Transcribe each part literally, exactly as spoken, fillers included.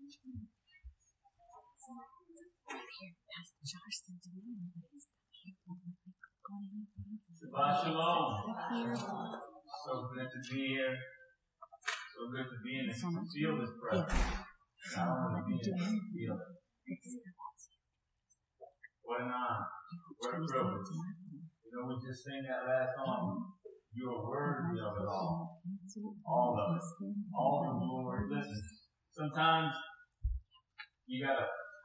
Shabbat shalom. So good to be here. So good to be in this field of presence. I don't want to be in this field. What an honor. What a privilege. You know, we just sang that last song. You are worthy of it all. All of it. All the glory. Listen, sometimes you got to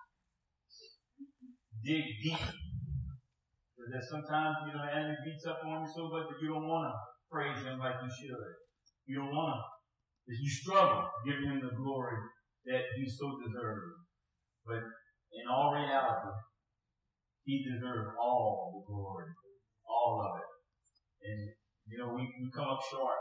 dig deep. Because there's sometimes, you know, the enemy beats up on you so much that you don't want to praise him like you should. You don't want to. You struggle giving him the glory that he so deserves. But in all reality, he deserves all the glory. All of it. And, you know, we, we come up short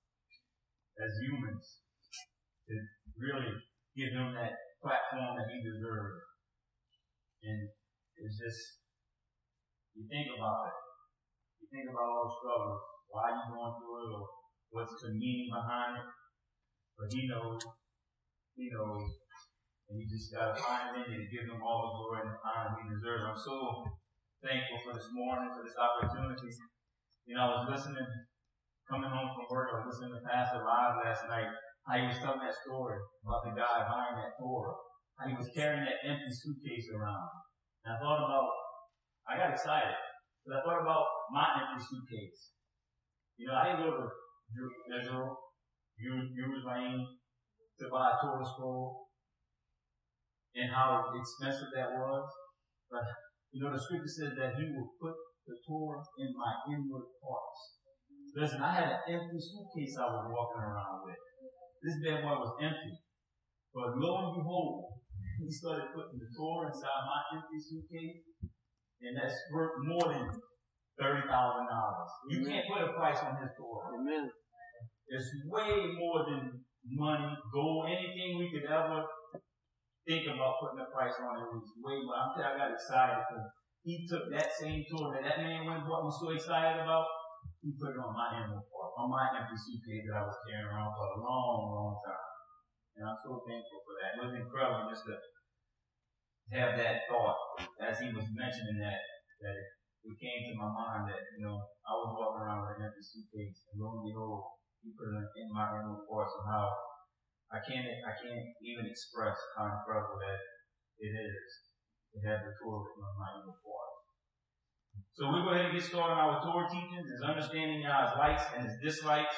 as humans to really give him that platform that he deserves. And it's just, you think about it. You think about all the struggles, why you're going through it, or what's the meaning behind it. But he knows. He knows. And you just got to find it in you to give him all the glory and the honor he deserves. I'm so thankful for this morning, for this opportunity. You know, I was listening, coming home from work, I was listening to Pastor Live last night, how he was telling that story about the guy buying that Torah, how he was carrying that empty suitcase around. And I thought about, I got excited, because I thought about my empty suitcase. You know, I didn't go to Israel, Jerusalem, to buy a Torah scroll, and how expensive that was. But, you know, the scripture says that he will put the Torah in my inward parts. Listen, I had an empty suitcase I was walking around with. This bad boy was empty. But lo and behold, he started putting the Torah inside my empty suitcase, and that's worth more than thirty thousand dollars. You can't put a price on his Torah. Amen. It's way more than money, gold, anything we could ever think about putting a price on it. It was way more. I'm telling you, I got excited because he took that same Torah that that man went and bought me so excited about. He put it on my inward part, on my empty suitcase that I was carrying around for a long, long time. And I'm so thankful for that. It was incredible just to have that thought as he was mentioning that, that it came to my mind that, you know, I was walking around with an empty suitcase, and lo and behold, he put it in my inward parts, and how I can't, I can't even express how incredible that it is to have the Torah written on my inward parts. So we'll go ahead and get started on our Torah teachings, is understanding God's likes and his dislikes.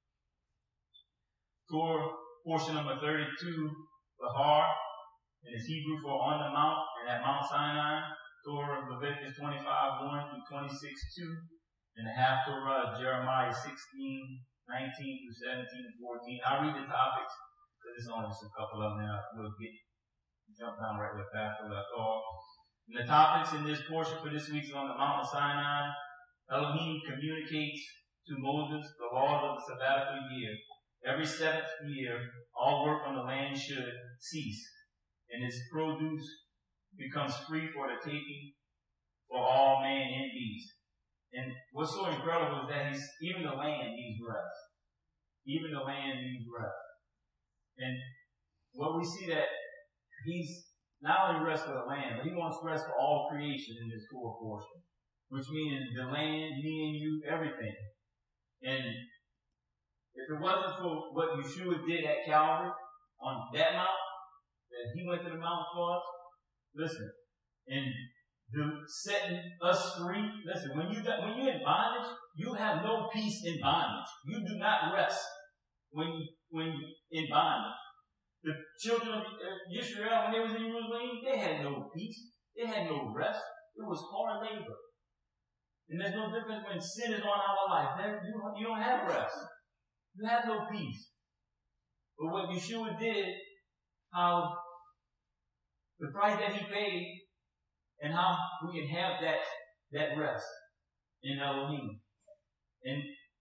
Torah portion number thirty-two, Bahar, and it's Hebrew for on the mount and at Mount Sinai. Torah Leviticus twenty-five, one through twenty-six, two. And the half Torah is Jeremiah sixteen, nineteen through seventeen and fourteen. I'll read the topics, because there's only just a couple of them, and we'll get jump down right where Pastor left off. And the topics in this portion for this week is on the Mount of Sinai. Elohim communicates to Moses the laws of the sabbatical year. Every seventh year, all work on the land should cease, and its produce becomes free for the taking for all man and beast. And what's so incredible is that he's, even the land needs rest. Even the land needs rest. And what we see that he's not only rest for the land, but he wants rest for all creation in this Torah portion, which means the land, me and you, everything. And if it wasn't for what Yeshua did at Calvary on that mount, that he went to the mountain for us, listen, and the setting us free. Listen, when you got, when you're in bondage, you have no peace in bondage. You do not rest when you, when you in bondage. The children of Israel, when they was in Jerusalem, they had no peace. They had no rest. It was hard labor. And there's no difference when sin is on our life. Then you, you don't have rest. You have no peace. But what Yeshua did, how the price that he paid, and how we can have that, that rest in Elohim. And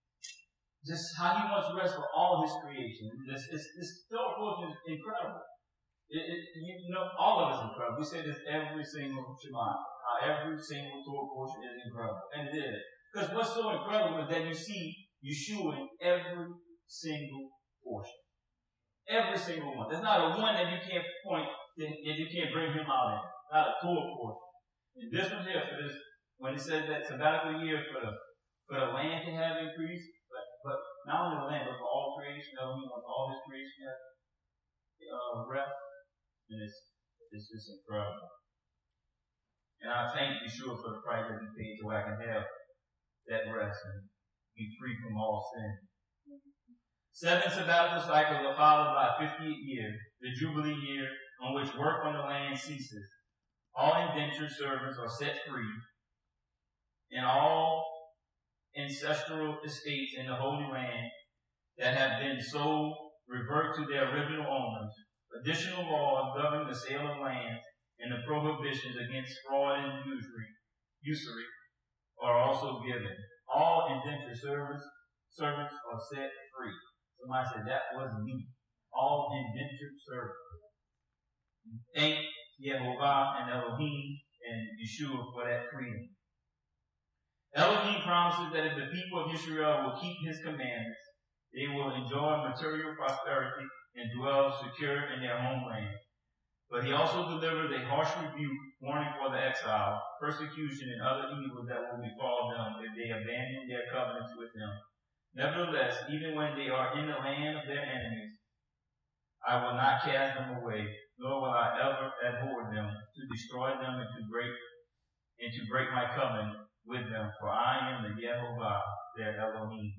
just how he wants rest for all his creation. This, this, this Torah portion is incredible. It, it, you know, all of it is incredible. We say this every single Shema. Uh, every single Torah portion is incredible. And it is. Because what's so incredible is that you see Yeshua in every single portion. Every single one. There's not a one that you can't point, that you can't bring him out in. Not a full portion. And this one here, for this, when it says that sabbatical year for the for the land to have increased, but, but not only the land, but for all creation, Elohim wants all his creation to have uh, rest. And it's, it's just incredible. And I thank Yeshua for the price that he paid so I can have that rest and be free from all sin. Seven sabbatical cycles are followed by a fiftieth year, the Jubilee year, on which work on the land ceases. All indentured servants are set free, and all ancestral estates in the Holy Land that have been sold revert to their original owners. Additional laws governing the sale of land and the prohibitions against fraud and usury, usury are also given. All indentured servants, servants are set free. Somebody said, that was me. All indentured servants. Thank Yehovah and Elohim and Yeshua for that freedom. Elohim promises that if the people of Israel will keep his commandments, they will enjoy material prosperity and dwell secure in their homeland. But he also delivers a harsh rebuke, warning for the exile, persecution, and other evils that will befall them if they abandon their covenants with him. Nevertheless, even when they are in the land of their enemies, I will not cast them away, nor will I ever abhor them, to destroy them and to break and to break my covenant with them, for I am the Yehovah, their Elohim.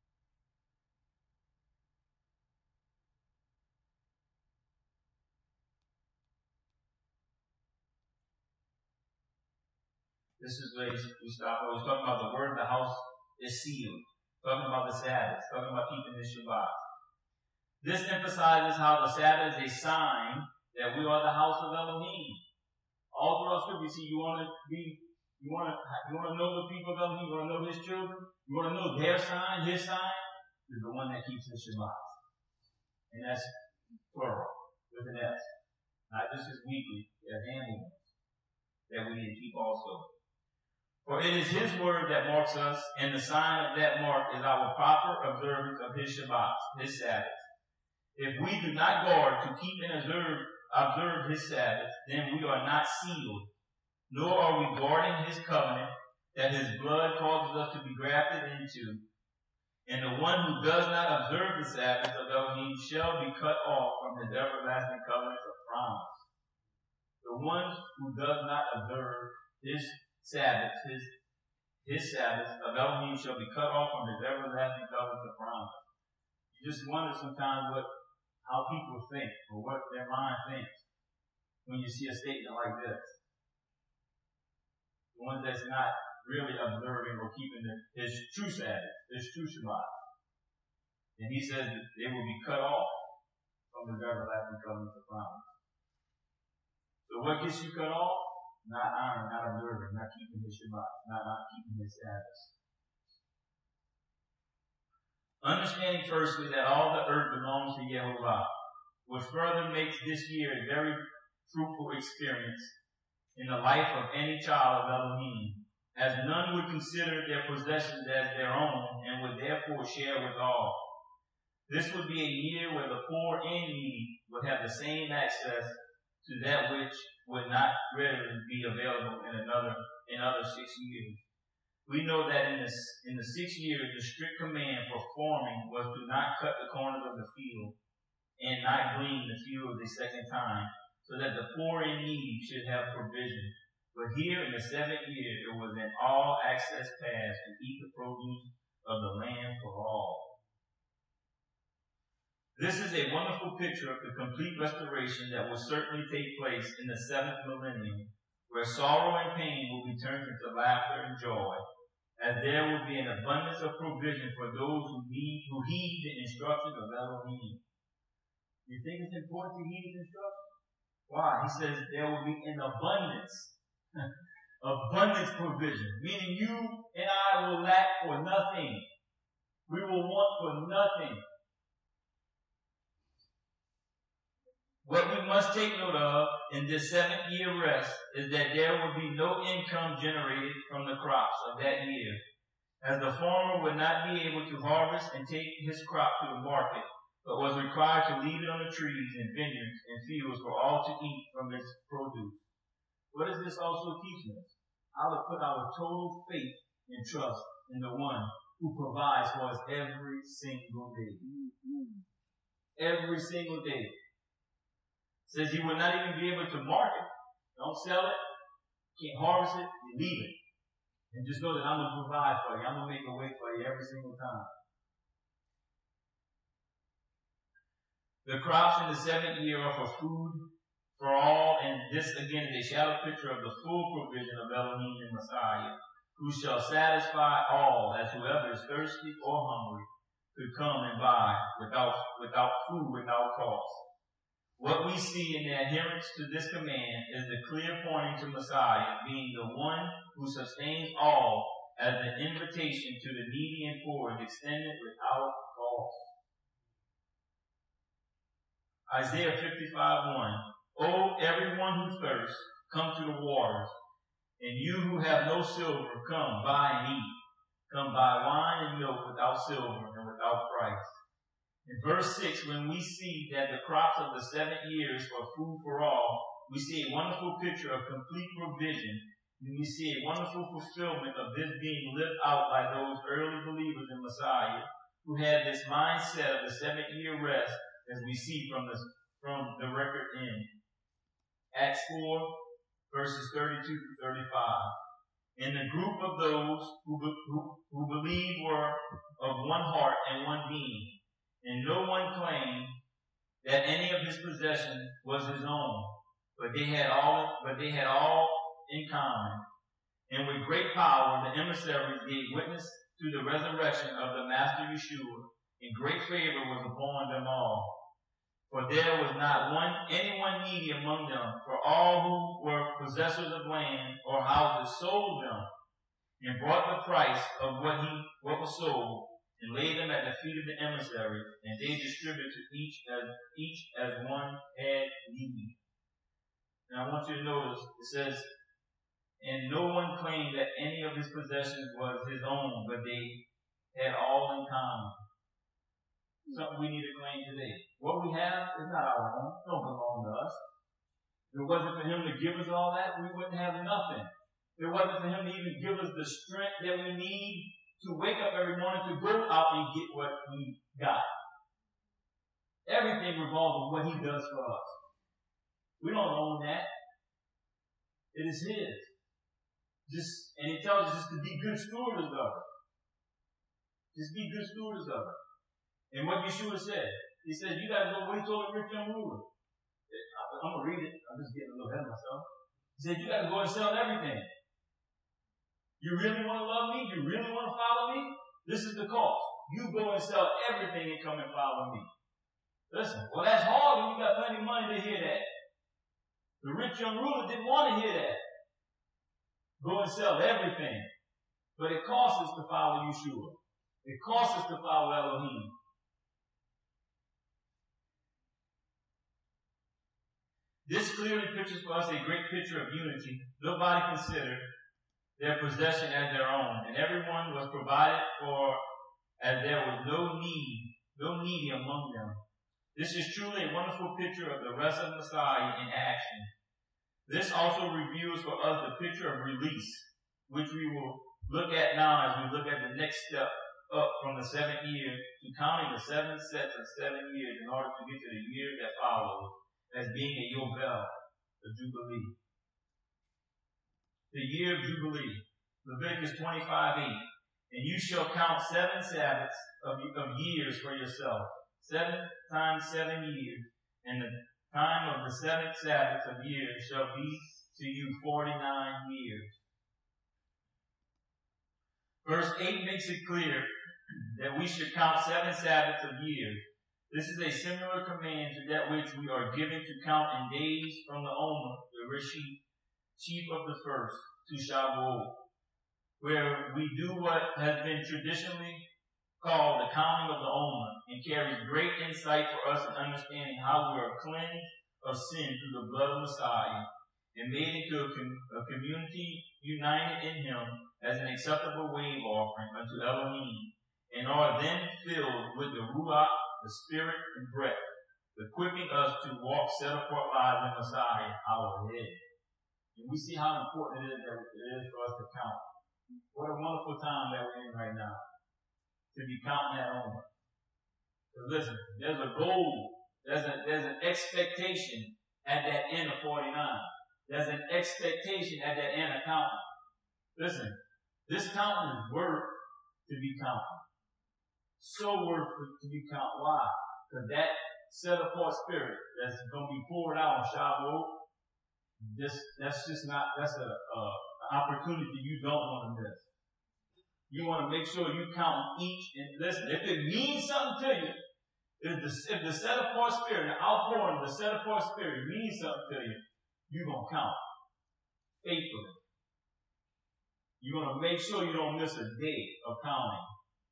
This is where we stop. I was talking about the word of the house is sealed. Talking about the Sabbath. Talking about keeping the Shabbat. This emphasizes how the Sabbath is a sign that we are the house of Elohim. All throughout Scripture, you see, you want to be, you want to, you want to know the people of Elohim. You want to know His children. You want to know their sign. His sign is the one that keeps the Shabbat, and that's plural with an S, not just as weekly, as annual ones that we need to keep also. For it is his word that marks us, and the sign of that mark is our proper observance of his Shabbats, his Sabbaths. If we do not guard to keep and observe, observe his Sabbaths, then we are not sealed, nor are we guarding his covenant that his blood causes us to be grafted into. And the one who does not observe the Sabbaths of Elohim shall be cut off from his everlasting covenant of promise. The one who does not observe his Sabbath, his, his Sabbath of Elohim shall be cut off from his everlasting covenant of promise. You just wonder sometimes what, how people think, or what their mind thinks when you see a statement like this. The one that's not really observing or keeping the, his true Sabbath, his true Shabbat. And he says that they will be cut off from his everlasting covenant of promise. So what gets you cut off? Not honoring, not observing, not keeping his Shabbat, not, not keeping his Sabbath. Understanding firstly that all the earth belongs to Yehovah, which further makes this year a very fruitful experience in the life of any child of Elohim, as none would consider their possessions as their own and would therefore share with all. This would be a year where the poor and needy would have the same access to that which would not readily be available in another in other six years. We know that in the, in the six years, the strict command for farming was to not cut the corners of the field and not glean the fields a second time, so that the poor and needy should have provision. But here in the seventh year, it was an all-access pass to eat the produce of the land for all. This is a wonderful picture of the complete restoration that will certainly take place in the seventh millennium, where sorrow and pain will be turned into laughter and joy, as there will be an abundance of provision for those who need, who heed the instructions of Elohim. You think it's important to heed his instructions? Why? He says there will be an abundance, abundance provision, meaning you and I will lack for nothing. We will want for nothing. What we must take note of in this seventh year rest is that there will be no income generated from the crops of that year, as the farmer would not be able to harvest and take his crop to the market but was required to leave it on the trees and vineyards and fields for all to eat from its produce. What is this also teaching us? How to put our total faith and trust in the one who provides for us every single day. Every single day. Says you will not even be able to market. Don't sell it. Can't harvest it. You leave it. And just know that I'm going to provide for you. I'm going to make a way for you every single time. The crops in the seventh year are for food for all, and this again is a shadow picture of the full provision of Elohim and Messiah, who shall satisfy all, as whoever is thirsty or hungry could come and buy without, without food, without cost. What we see in the adherence to this command is the clear pointing to Messiah being the one who sustains all, as the invitation to the needy and poor is extended without cost. Isaiah fifty-five one. O everyone who thirsts, come to the waters, and you who have no silver, come, buy and eat. Come buy wine and milk without silver and without price. In verse six, when we see that the crops of the seven years are food for all, we see a wonderful picture of complete provision, and we see a wonderful fulfillment of this being lived out by those early believers in Messiah, who had this mindset of the seven-year rest, as we see from the, from the record in Acts four, verses thirty-two to thirty-five. And the group of those who, who, who believed were of one heart and one being. And no one claimed that any of his possessions was his own, but they had all, but they had all in common. And with great power, the emissaries gave witness to the resurrection of the Master Yeshua, and great favor was upon them all. For there was not one anyone needy among them, for all who were possessors of land or houses sold them, and brought the price of what he what was sold, and laid them at the feet of the emissaries, and they distributed to each as each as one had need. Now I want you to notice it says, and no one claimed that any of his possessions was his own, but they had all in common. Something we need to claim today. What we have is not our own. It don't belong to us. If it wasn't for him to give us all that, we wouldn't have nothing. If it wasn't for him to even give us the strength that we need to wake up every morning to go out and get what we got. Everything revolves on what he does for us. We don't own that. It is his. Just, and he tells us just to be good stewards of it. Just be good stewards of it. And what Yeshua said, he said, you got to go, what he told the rich young ruler. I'm going to read it. I'm just getting a little ahead of myself. He said, you got to go and sell everything. You really want to love me? You really want to follow me? This is the cost. You go and sell everything and come and follow me. Listen, well, that's hard when you got plenty of money to hear that. The rich young ruler didn't want to hear that. Go and sell everything. But it costs us to follow Yeshua. It costs us to follow Elohim. This clearly pictures for us a great picture of unity. Nobody considered their possession as their own, and everyone was provided for as there was no need, no needy among them. This is truly a wonderful picture of the rest of Messiah in action. This also reveals for us the picture of release, which we will look at now as we look at the next step up from the seventh year to counting the seven sets of seven years in order to get to the year that follows, as being a Yovel, a Jubilee. The year of Jubilee, Leviticus twenty-five eight. And you shall count seven Sabbaths of, of years for yourself, seven times seven years, and the time of the seventh Sabbath of years shall be to you forty-nine years. Verse eight makes it clear that we should count seven Sabbaths of years. This is a similar command to that which we are given to count in days from the Omer, the Rishit, chief of the first, to Shavuot, where we do what has been traditionally called the counting of the Omer, and carries great insight for us in understanding how we are cleansed of sin through the blood of Messiah, and made into a, com- a community united in him as an acceptable wave offering unto Elohim, and are then filled with the Ruach the spirit and breath, equipping us to walk set-apart lives in Messiah, our head. And we see how important it is, that it is for us to count. What a wonderful time that we're in right now, to be counting that on. Because listen, there's a goal, there's, a, there's an expectation at that end of forty-nine. There's an expectation at that end of counting. Listen, this counting is worth to be counted. So worth to be counted. Why? Because that set-apart spirit that's going to be poured out on Shavuot, this, that's just not, that's a, a, an opportunity you don't want to miss. You want to make sure you count each, and listen, if it means something to you, if the, if the set-apart spirit, the outpouring of the set-apart spirit means something to you, you're going to count faithfully. You're going to make sure you don't miss a day of counting.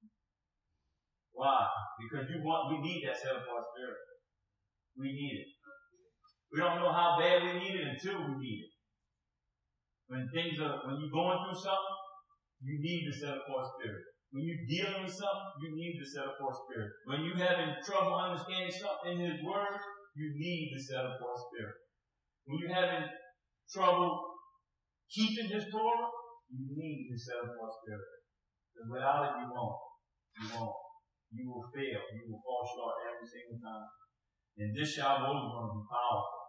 Why? Because you want, we need that set-apart spirit. We need it. We don't know how bad we need it until we need it. When things are, when you're going through something, you need the set-apart spirit. When you're dealing with something, you need the set-apart spirit. When you're having trouble understanding something in His Word, you need the set-apart spirit. When you're having trouble keeping His Torah, you need the set-apart spirit. Because without it, you won't. You won't. You will fail. You will fall short every single time. And this Shavuot is going to be powerful.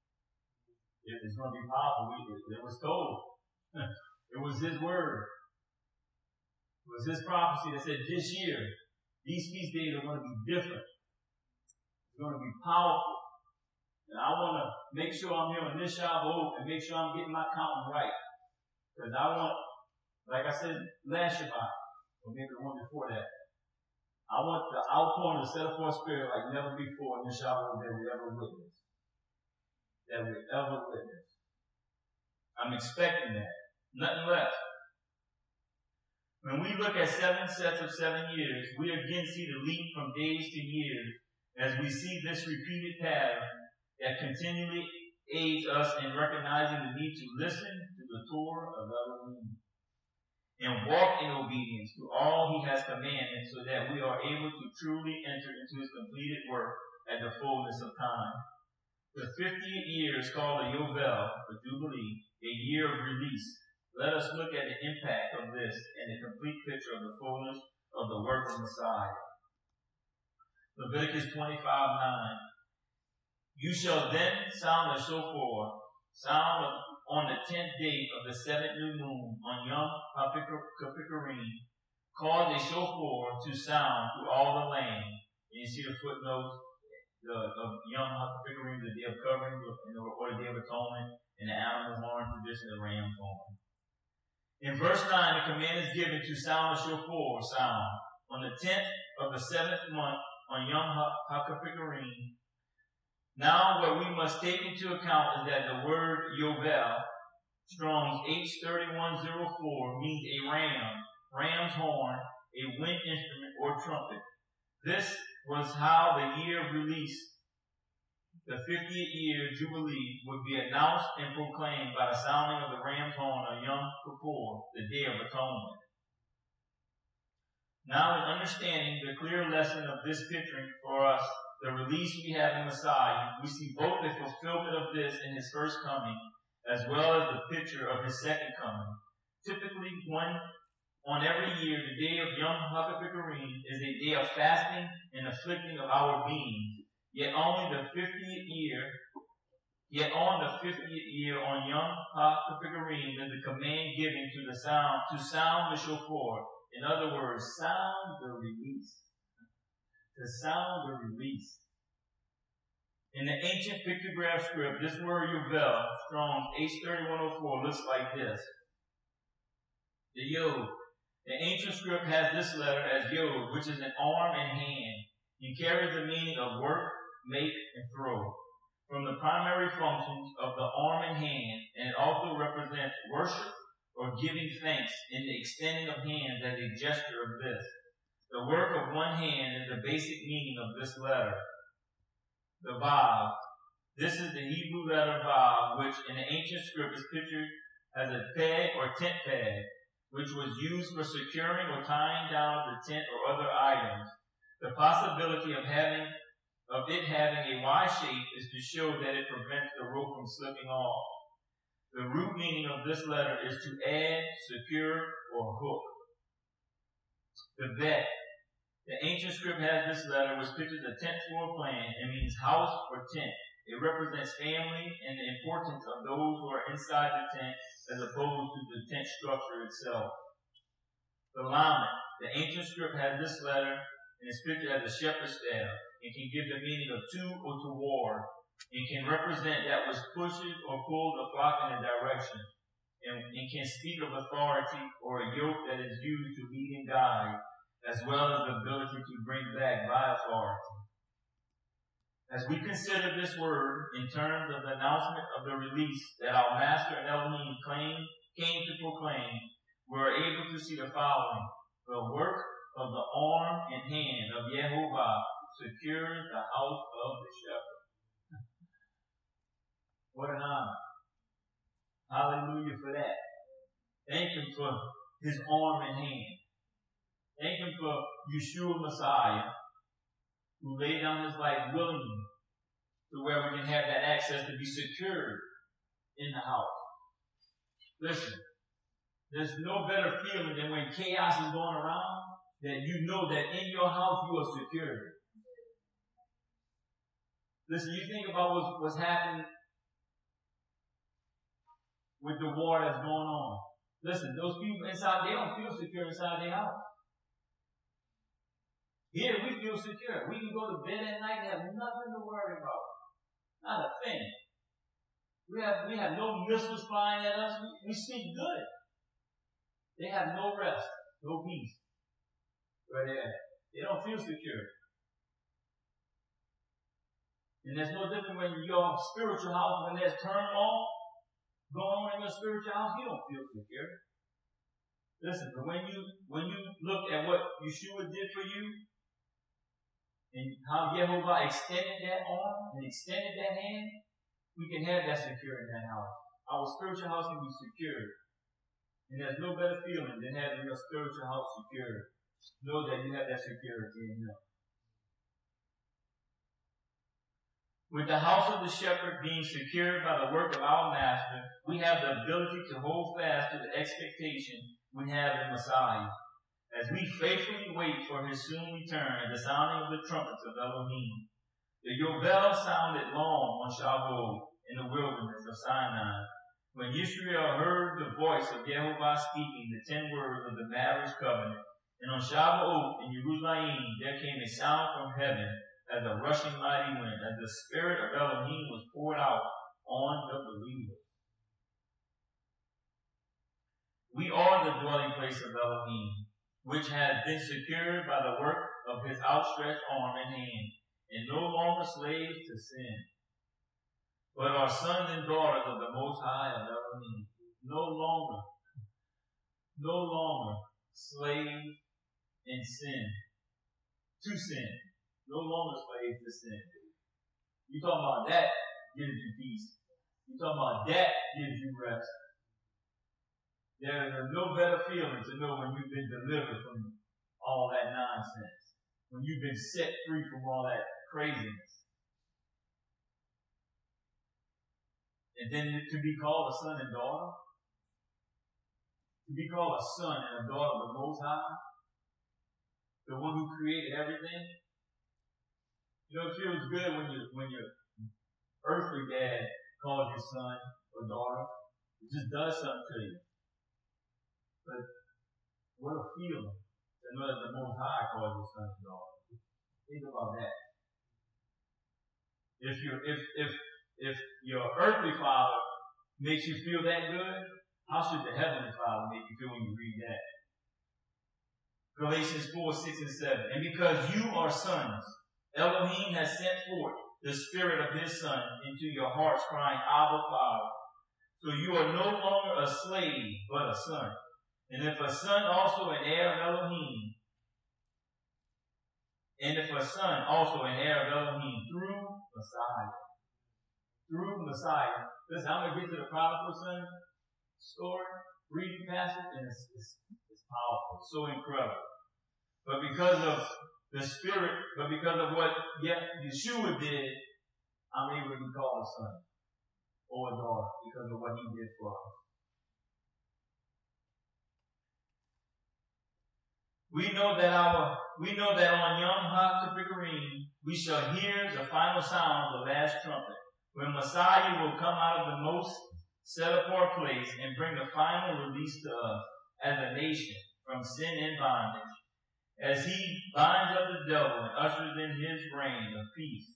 If it's going to be powerful, we, it, it was told. It was His Word. It was His prophecy that said this year, these feast days are going to be different. It's going to be powerful. And I want to make sure I'm here on this Shavuot and make sure I'm getting my counting right. Because I want, like I said last Shabbat, or maybe the one before that, I want the outpouring of the set-apart spirit like never before in this Shavuot that we ever witnessed. That we ever witnessed. I'm expecting that. Nothing less. When we look at seven sets of seven years, we again see the leap from days to years as we see this repeated pattern that continually aids us in recognizing the need to listen to the Torah of Elohim and walk in obedience to all He has commanded so that we are able to truly enter into His completed work at the fullness of time. The fiftieth year is called a Yovel, a Jubilee, a year of release. Let us look at the impact of this and a complete picture of the fullness of the work of Messiah. Leviticus twenty-five nine. You shall then sound a shofar, sound on the tenth day of the seventh new moon on Yom HaKippurim. Cause a shofar to sound through all the land. And you see the footnotes the, of Yom HaKippurim, the day of covering, or the day of atonement, and the animal horn tradition, the ram's horn. In verse nine, the command is given to sound a shofar sound on the tenth of the seventh month on Yom HaKippurim. Now, what we must take into account is that the word Yovel, Strong's H thirty-one oh four, means a ram, ram's horn, a wind instrument, or trumpet. This was how the year of release, the fiftieth year Jubilee, would be announced and proclaimed by the sounding of the ram's horn on Yom Kippur, the Day of Atonement. Now, in understanding the clear lesson of this picturing for us, the release we have in Messiah, we see both the fulfillment of this in His first coming, as well as the picture of His second coming. Typically, one on every year, the day of Yom HaKippurim is a day of fasting and afflicting of our beings. Yet only the fiftieth year, yet on the fiftieth year on Yom HaKippurim is the command given to the sound to sound the shofar. In other words, sound the release. To sound the release. In the ancient pictograph script, this word Yovel, Strong's H thirty-one oh four, looks like this. The Yod. The ancient script has this letter as Yod, which is an arm and hand, and carries the meaning of work, make, and throw. From the primary functions of the arm and hand, and it also represents worship or giving thanks in the extending of hands as a gesture of this. The work of one hand is the basic meaning of this letter. The Vav. This is the Hebrew letter Vav, which in the ancient script is pictured as a peg or tent peg, which was used for securing or tying down the tent or other items. The possibility of having of it having a Y shape is to show that it prevents the rope from slipping off. The root meaning of this letter is to add, secure, or hook. The bet. The ancient script has this letter, which pictures a tent floor plan and means house or tent. It represents family and the importance of those who are inside the tent as opposed to the tent structure itself. The lamet. The ancient script has this letter and is pictured as a shepherd's staff. It can give the meaning of to or toward. It can represent that which pushes or pulls a flock in a direction. And it can speak of authority or a yoke that is used to lead and guide, as well as the ability to bring back by authority. As we consider this word in terms of the announcement of the release that our Master and Elohim claimed, came to proclaim, we are able to see the following. The work of the arm and hand of Yehovah secures the house of the shepherd. What an honor. Hallelujah for that. Thank him for his arm and hand. Thank him for Yeshua Messiah, who laid down his life willingly to where we can have that access to be secured in the house. Listen, there's no better feeling than when chaos is going around, that you know that in your house you are secure. Listen, you think about what's, what's happening with the war that's going on. Listen, those people inside, they don't feel secure inside their house. Here, we feel secure. We can go to bed at night and have nothing to worry about. Not a thing. We have, we have no missiles flying at us. We, we sleep good. They have no rest, no peace. Where they're at. They don't feel secure. And there's no different when your spiritual house, when there's turmoil going on in your spiritual house, you don't feel secure. Listen, but when you when you look at what Yeshua did for you, and how Yehovah extended that arm and extended that hand, we can have that secure in that house. Our spiritual house can be secured. And there's no better feeling than having your spiritual house secured. Know that you have that security in Him. With the house of the shepherd being secured by the work of our Master, we have the ability to hold fast to the expectation we have in Messiah. As we faithfully wait for His soon return and the sounding of the trumpets of Elohim. The Yovel sounded long on Shavuot in the wilderness of Sinai, when Yisrael heard the voice of Yehovah speaking the ten words of the marriage covenant. And on Shavuot in Jerusalem there came a sound from heaven as a rushing mighty wind, as the Spirit of Elohim was poured out on the believers. We are the dwelling place of Elohim, which has been secured by the work of His outstretched arm and hand, and no longer slaves to sin, but are sons and daughters of the Most High of Elohim. No longer, no longer slaves in sin, to sin. No longer slaves to sin. You talking about that gives you peace. You talking about that gives you rest. There is no better feeling to know when you've been delivered from all that nonsense. When you've been set free from all that craziness. And then to be called a son and daughter. To be called a son and a daughter of the Most High. The one who created everything. You know, it feels good when you when your earthly dad calls you son or daughter. It just does something to you. But what a feeling to know that the Most High calls you son and daughter. Think about that. If you if if if your earthly father makes you feel that good, how should the heavenly Father make you feel when you read that? Galatians four, six, and seven. And because you are sons, Elohim has sent forth the Spirit of His Son into your hearts, crying, Abba, Father. So you are no longer a slave, but a son. And if a son, also an heir of Elohim. And if a son, also an heir of Elohim, through Messiah. Through Messiah. Listen, I'm going to get to the prodigal son story, reading passage, and it's, it's, it's powerful, so incredible. But because of the Spirit, but because of what Yeshua did, I'm able to be called a son or a daughter because of what he did for us. We know that our we know that on Yom HaKippurim we shall hear the final sound of the last trumpet, when Messiah will come out of the most set-apart place and bring the final release to us as a nation from sin and bondage, as he binds up the devil and ushers in his reign of peace.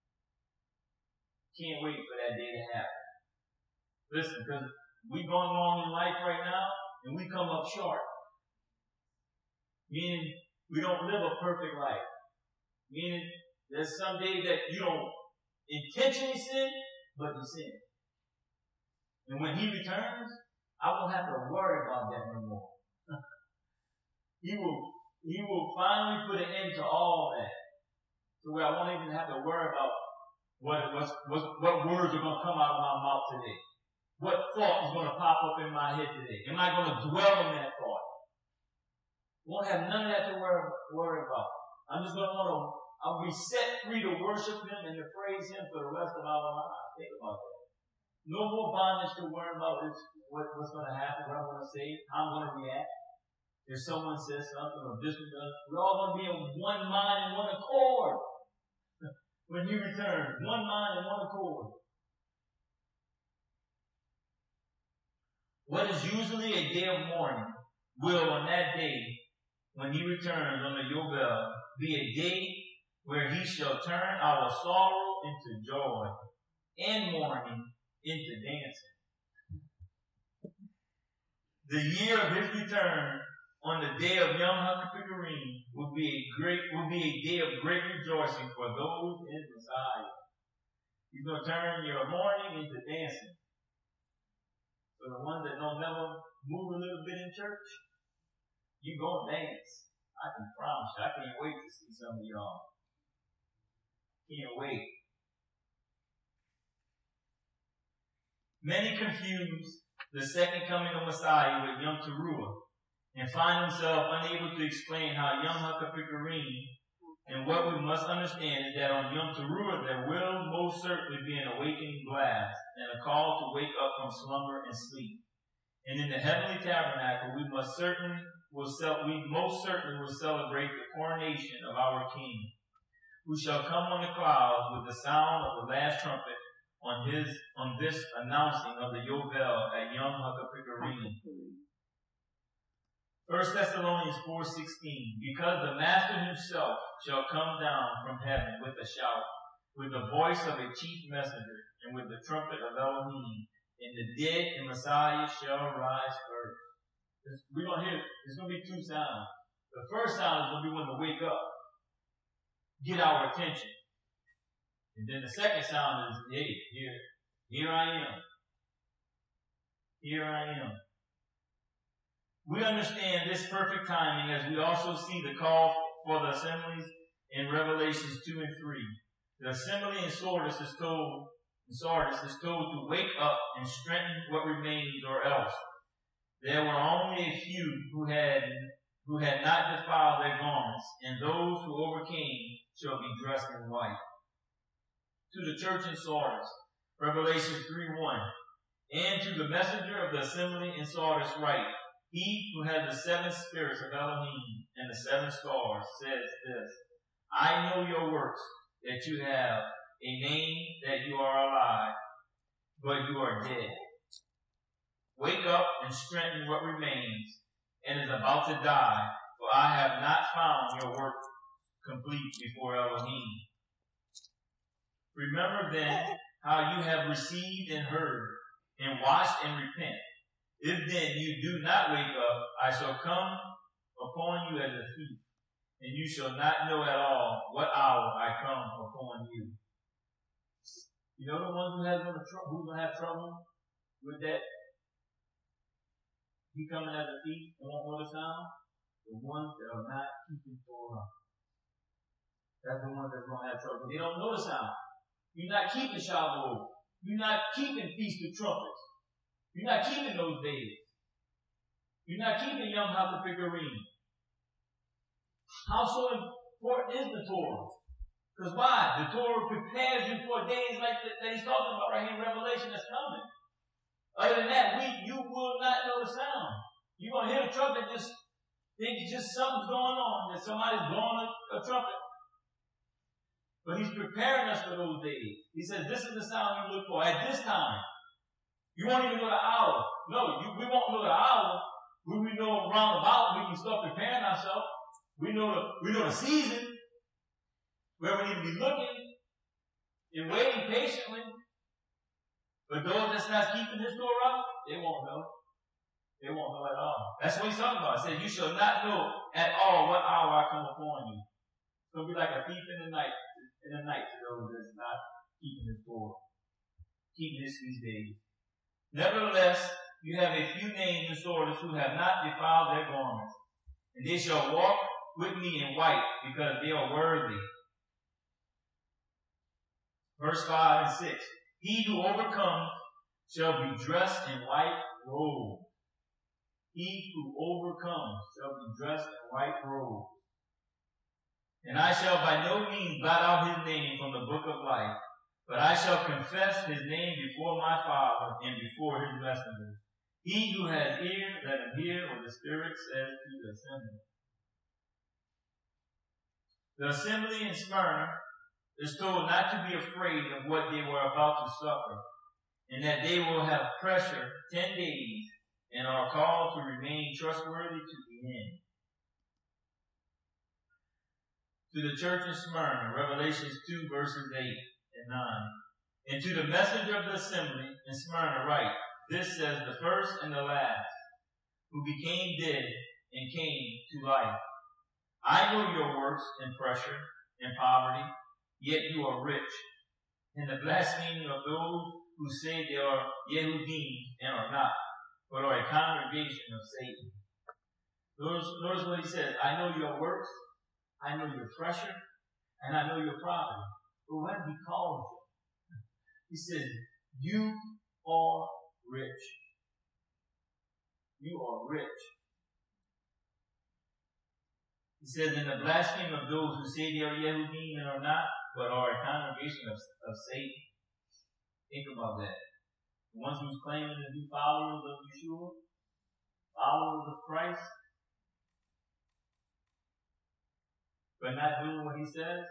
Can't wait for that day to happen. Listen, because we're going along in life right now and we come up short. Meaning we don't live a perfect life. Meaning there's some days that you don't intentionally sin, but you sin. And when he returns, I won't have to worry about that no more. he will he will finally put an end to all that. So where I won't even have to worry about what what's, what's, what words are going to come out of my mouth today. What thought is going to pop up in my head today? Am I going to dwell on that thought? Won't have none of that to worry, worry about. I'm just going to want to, I'll be set free to worship him and to praise him for the rest of our lives. Think about that. No more bondage to worry about this, what, what's going to happen, what I'm going to say, how I'm going to react. If someone says something or this one does, we're all going to be in one mind and one accord. When he returns, one mind and one accord. What is usually a day of mourning will on that day, when he returns on the Yovel, be a day where he shall turn our sorrow into joy and mourning into dancing. The year of his return on the day of Yom HaKippurim will be a great, will be a day of great rejoicing for those in Messiah. He's going to turn your mourning into dancing. So the ones that don't never move a little bit in church, you gonna dance. I can promise you. I can't wait to see some of y'all. Can't wait. Many confuse the second coming of Messiah with Yom Teruah and find themselves unable to explain how Yom HaKippurim, and what we must understand is that on Yom Teruah there will most certainly be an awakening blast and a call to wake up from slumber and sleep. And in the heavenly tabernacle we must certainly will cel- we most certainly will celebrate the coronation of our King, who shall come on the clouds with the sound of the last trumpet on his on this announcing of the Yovel at Yom HaKippurim. First Thessalonians four sixteen, because the Master himself shall come down from heaven with a shout, with the voice of a chief messenger, and with the trumpet of Elohim, and the dead in Messiah shall rise first. We're going to hear, there's going to be two sounds. The first sound is going to be when we wake up, get our attention. And then the second sound is, hey, here, here I am. Here I am. We understand this perfect timing as we also see the call for the assemblies in Revelations two and three. The assembly in Sardis is told, in Sardis is told to wake up and strengthen what remains, or else there were only a few who had who had not defiled their garments, and those who overcame shall be dressed in white. To the church in Sardis, Revelation three one, and to the messenger of the assembly in Sardis write, he who has the seven spirits of Elohim and the seven stars says this, I know your works, that you have a name, that you are alive, but you are dead. Wake up and strengthen what remains and is about to die, for I have not found your work complete before Elohim. Remember then how you have received and heard, and watched and repent. If then you do not wake up, I shall come upon you as a thief, and you shall not know at all what hour I come upon you. You know the ones who has no tr- who's gonna have trouble with that? He coming as a thief and won't know the sound? The ones that are not keeping Torah. That's the ones that's gonna have trouble. They don't know the sound. You're not keeping Shavuot. You're not keeping Feast of Trumpets. You're not keeping those days. You're not keeping Yom HaKippurim. How so? important is the Torah? Because why? The Torah prepares you for days like that, that he's talking about right here in Revelation that's coming. Other than that, we you will not know the sound. You're going to hear the trumpet, just think it's just something's going on, that somebody's blowing a, a trumpet. But he's preparing us for those days. He says, this is the sound you look for at this time. You won't even know the hour. No, you, we won't know the hour. When we know round about, we can start preparing ourselves. We know the, we know the season where we need to be looking and waiting patiently. But those that's not keeping his Torah, they won't know. They won't know at all. That's what he's talking about. He said, you shall not know at all what hour I come upon you. It's going to be like a thief in the night, in the night to those that's not keeping his Torah, keeping his feast days. Nevertheless, you have a few names and swords who have not defiled their garments, and they shall walk with me in white, because they are worthy. Verse five and six. He who overcomes shall be dressed in white robes. He who overcomes shall be dressed in white robes. And I shall by no means blot out his name from the book of life, but I shall confess his name before my Father and before his messengers. He who has ears, let him hear what the Spirit says to the assembly. The assembly in Smyrna is told not to be afraid of what they were about to suffer, and that they will have pressure ten days and are called to remain trustworthy to the end. To the church in Smyrna, Revelations two, verses eight and nine. And to the messenger of the assembly in Smyrna write, this says the first and the last, who became dead and came to life. I know your works and pressure and poverty, yet you are rich. And the blaspheming of those who say they are Yehudim and are not, but are a congregation of Satan. Notice, notice what he says. I know your works, I know your pressure, and I know your poverty. But when he calls you, he says, you are rich. You are rich. He says, in the blasphemy of those who say they are Yehudim and are not, but are a congregation of, of Satan. Think about that. The ones who's claiming to be followers of Yeshua, followers of Christ, but not doing what he says,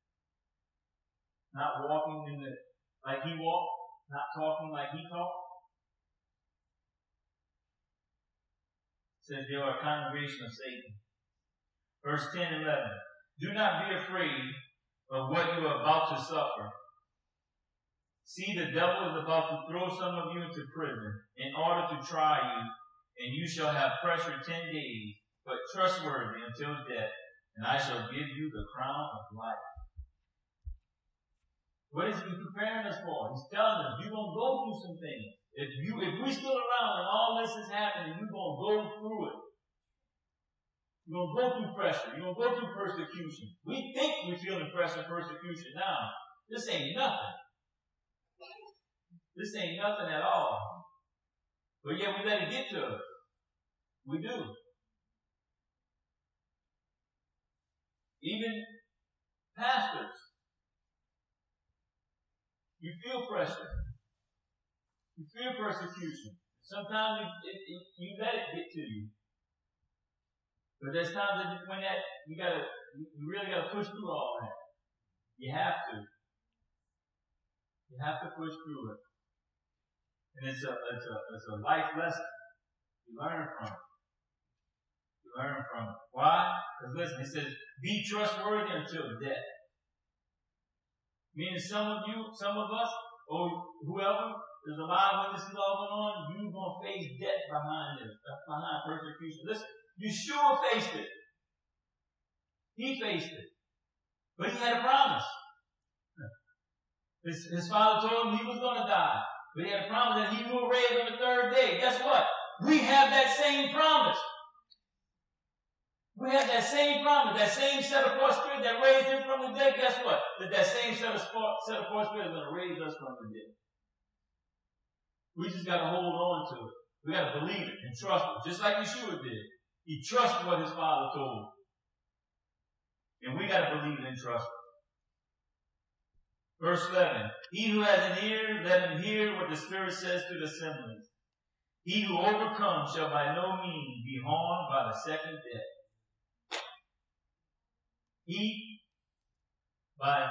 not walking in the like he walked, not talking like he talked. It says they are a congregation of Satan. Verse ten and eleven. Do not be afraid of what you are about to suffer. See, the devil is about to throw some of you into prison in order to try you, and you shall have pressure ten days, but trustworthy until death, and I shall give you the crown of life. What is he preparing us for? He's telling us you're going to go through some things. If you, if we're still around and all this is happening, you're going to go through it. You're going to go through pressure. You're going to go through persecution. We think we're feeling pressure and persecution now. This ain't nothing. This ain't nothing at all. But yet we let it get to us. We do. Even pastors. You feel pressure. You feel persecution. Sometimes it, it, it, you let it get to you. But there's times that when that you gotta, you really gotta push through all that. You have to. You have to push through it, and it's a it's a it's a life lesson. You learn from it. You learn from it. Why? Because listen, it says, "Be trustworthy until death." Meaning, some of you, some of us, or whoever, there's a lot of witnesses all going on. You're gonna face death behind this, behind persecution. Listen. Yeshua faced it. He faced it. But he had a promise. His, his father told him he was going to die. But he had a promise that he will raise on the third day. Guess what? We have that same promise. We have that same promise. That same set of force spirit that raised him from the dead. Guess what? That that same set of, set of force spirit is going to raise us from the dead. We just got to hold on to it. We got to believe it and trust it. Just like Yeshua did. He trusted what his father told him. And we got to believe and trust him. Verse eleven, he who has an ear, let him hear what the Spirit says to the assemblies. He who overcomes shall by no means be harmed by the second death. He, by,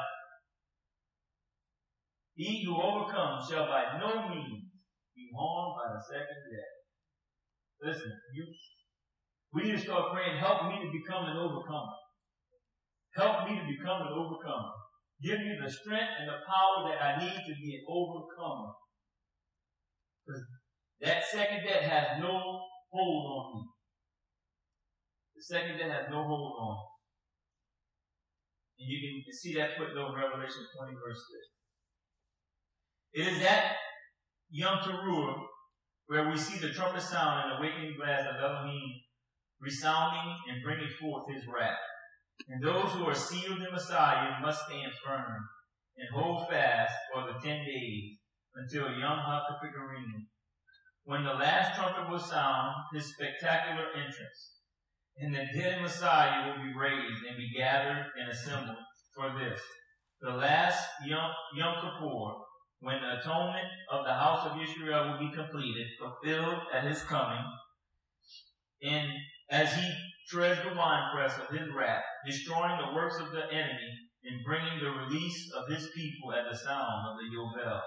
he who overcomes shall by no means be harmed by the second death. Listen, you, we need to start praying, help me to become an overcomer. Help me to become an overcomer. Give me the strength and the power that I need to be an overcomer. Because that second death has no hold on me. The second death has no hold on me. And you can see that footnote in Revelation twenty, verse six. It is that Yom Teruah where we see the trumpet sound and the awakening blast of Elohim resounding and bringing forth his wrath. And those who are sealed in Messiah must stand firm and hold fast for the ten days until Yom HaKippurim, when the last trumpet will sound his spectacular entrance, and the dead Messiah will be raised and be gathered and assembled for this, the last Yom, Yom Kippur, when the atonement of the house of Israel will be completed, fulfilled at his coming, and as he treads the winepress of his wrath, destroying the works of the enemy and bringing the release of his people at the sound of the Yovel.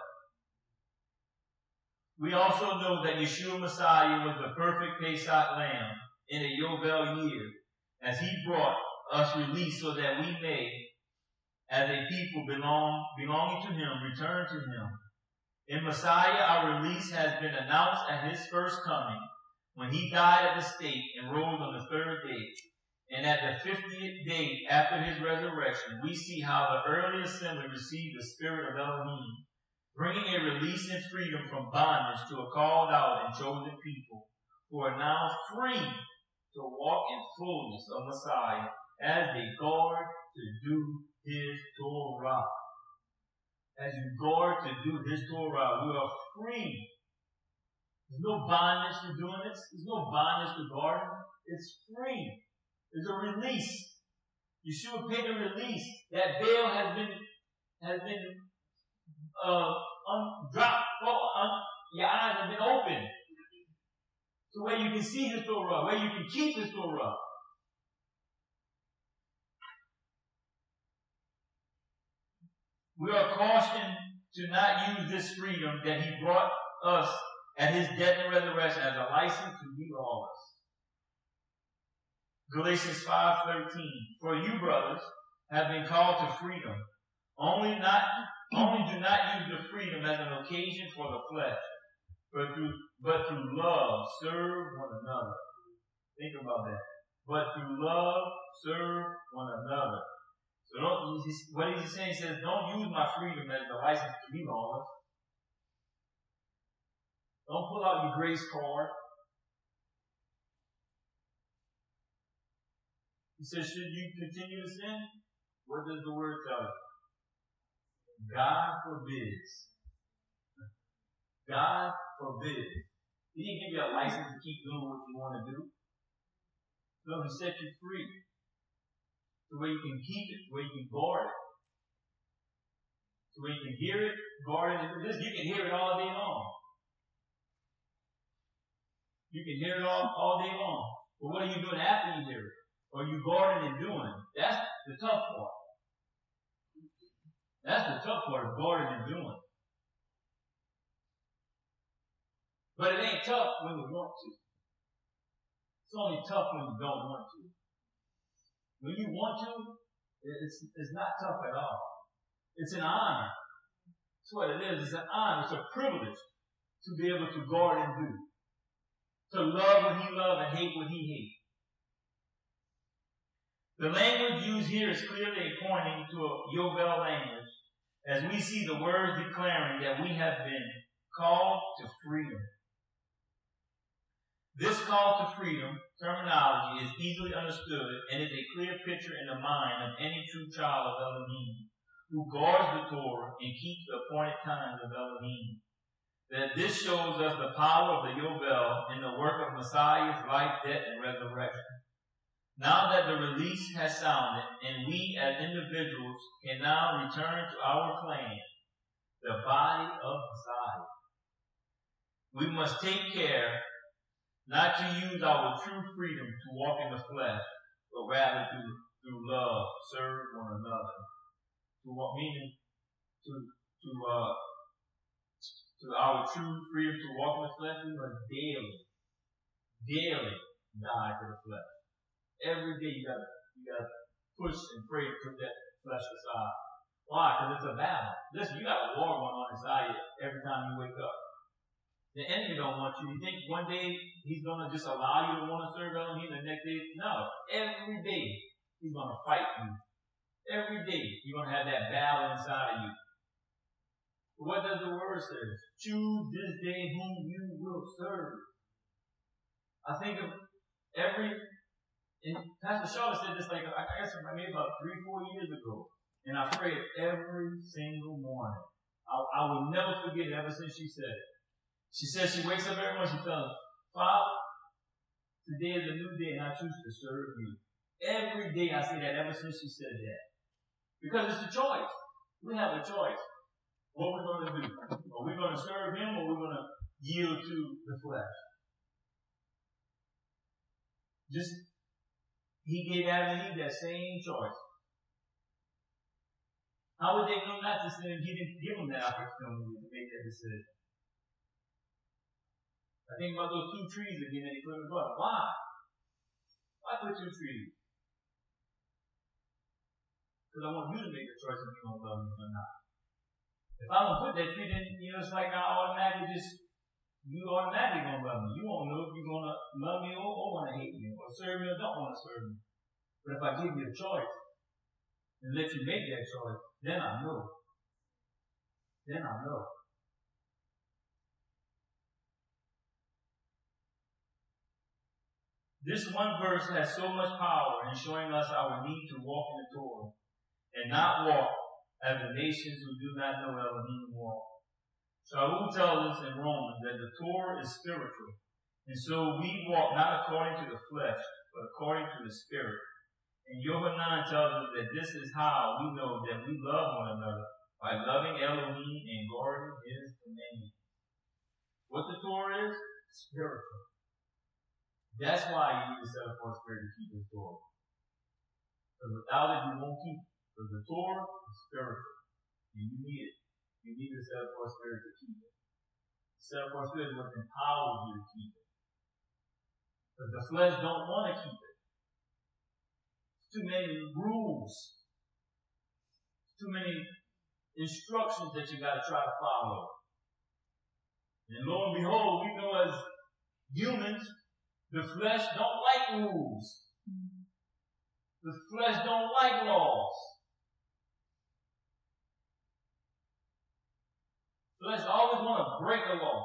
We also know that Yeshua Messiah was the perfect Pesach lamb in a Yovel year, as he brought us release so that we may, as a people belong, belonging to him, return to him. In Messiah, our release has been announced at his first coming, when he died at the stake and rose on the third day. And at the fiftieth day after his resurrection, we see how the early assembly received the spirit of Elohim, bringing a release and freedom from bondage to a called out and chosen people, who are now free to walk in fullness of Messiah as they guard to do his Torah. As you guard to do his Torah, we are free. There's no bondage to doing this. There's no bondage to guarding. It's free. There's a release. Yeshua paid a release. That veil has been has been uh, un, dropped. Un, your eyes have been opened to where you can see his Torah, where you can keep his Torah. We are cautioned to not use this freedom that he brought us at his death and resurrection as a license to be lawless. Galatians five thirteen. For you, brothers, have been called to freedom. Only not only do not use the freedom as an occasion for the flesh, but through but through love serve one another. Think about that. But through love serve one another. So don't, what he's saying, he says, don't use my freedom as the license to be lawless. Don't pull out your grace card. He says, should you continue to sin? What does the word tell you? God forbids. God forbids. He didn't give you a license to keep doing what you want to do. No, he set you free. To where you can keep it, to where you can guard it. To where you can hear it, guard it. You can hear it all day long. You can hear it all, all day long. But what are you doing after you hear it? Or you guarding and doing it? That's the tough part. That's the tough part, of guarding and doing it. But it ain't tough when you want to. It's only tough when you don't want to. When you want to, it's, it's not tough at all. It's an honor. That's what it is. It's an honor. It's a privilege to be able to guard and do. To love what he loves and hate what he hates. The language used here is clearly pointing to a Yovel language, as we see the words declaring that we have been called to freedom. This call to freedom terminology is easily understood and is a clear picture in the mind of any true child of Elohim who guards the Torah and keeps the appointed times of Elohim. That this shows us the power of the Yovel in the work of Messiah's life, death, and resurrection. Now that the release has sounded, and we as individuals can now return to our clan, the body of Messiah, we must take care not to use our true freedom to walk in the flesh, but rather through, through love, serve one another. To what meaning? To to uh to our true freedom to walk in the flesh, we must daily, daily die to the flesh. Every day you gotta you gotta push and pray to put that flesh aside. Why? Because it's a battle. Listen, you got a war going on inside you every time you wake up. The enemy don't want you. You think one day he's gonna just allow you to want to serve Elohim, the next day? No. Every day he's gonna fight you. Every day you're gonna have that battle inside of you. What does the word say? Choose this day whom you will serve. I think of every, and Pastor Charlotte said this like, I guess maybe about three, four years ago. And I prayed every single morning. I, I will never forget it ever since she said it. She says she wakes up every morning, she tells me, Father, today is a new day and I choose to serve you. Every day I say that ever since she said that. Because it's a choice. We have a choice. What we're going to do. Are we going to serve him or are we going to yield to the flesh? Just, he gave Adam and Eve that same choice. How would they know not to sin if he didn't give them that opportunity to make that decision? I think about those two trees again that he put in the garden. Why? Why put two trees? Because I want you to make the choice if you're going to love me or not. If I don't put that tree, then, you know, it's like I automatically just, you automatically going to love me. You won't know if you're going to love me or, or want to hate me, or serve me or don't want to serve me. But if I give you a choice, and let you make that choice, then I know. Then I know. This one verse has so much power in showing us our need to walk in the Torah and not walk as the nations who do not know Elohim walk. Shaul tells us in Romans that the Torah is spiritual, and so we walk not according to the flesh, but according to the Spirit. And Yohanan tells us that this is how we know that we love one another, by loving Elohim and guarding his commandments. What the Torah is? Spiritual. That's why you need to set up for spirit to keep the Torah. Because without it, you won't keep it. Because the Torah is spiritual. And you need it. You need to set up for spirit to keep it. Set up for spirit is what empowers you to keep it. Because the flesh don't want to keep it. It's too many rules. Too many instructions that you got to try to follow. And lo and behold, we know as humans, the flesh don't like rules. The flesh don't like laws. The flesh always want to break a law.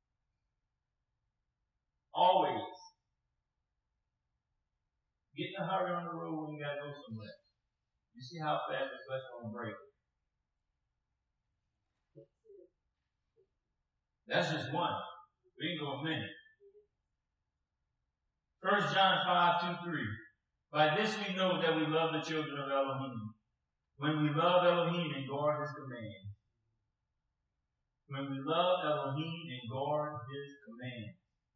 Always. Get in a hurry on the road when you got to go somewhere. You see how fast the flesh want to break it. That's just one. We can go a minute. First John five, two, three. By this we know that we love the children of Elohim, when we love Elohim and guard his command. When we love Elohim and guard his command.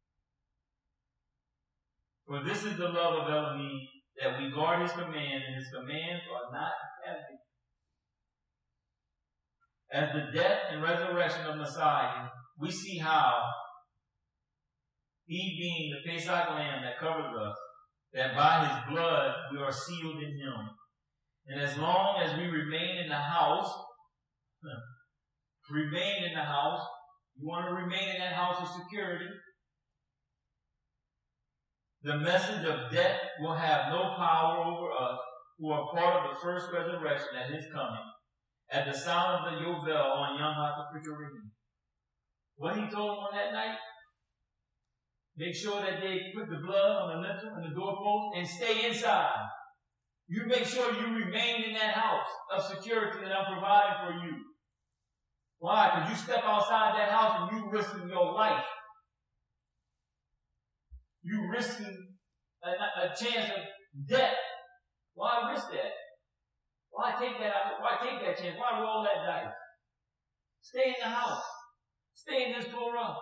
For this is the love of Elohim, that we guard his command, and his commands are not heavy. As the death and resurrection of Messiah, we see how he being the Pesach lamb that covers us, that by his blood we are sealed in him. And as long as we remain in the house, remain in the house, you want to remain in that house of security, the message of death will have no power over us who are part of the first resurrection at his coming, at the sound of the Yovel on Yom HaKippurim. What he told them on that night? Make sure that they put the blood on the lintel and the doorpost and stay inside. You make sure you remain in that house of security that I'm providing for you. Why? Because you step outside that house and you risking your life. You risking a, a chance of death. Why risk that? Why take that out? Why take that chance? Why roll that dice? Stay in the house. Stay in this Torah.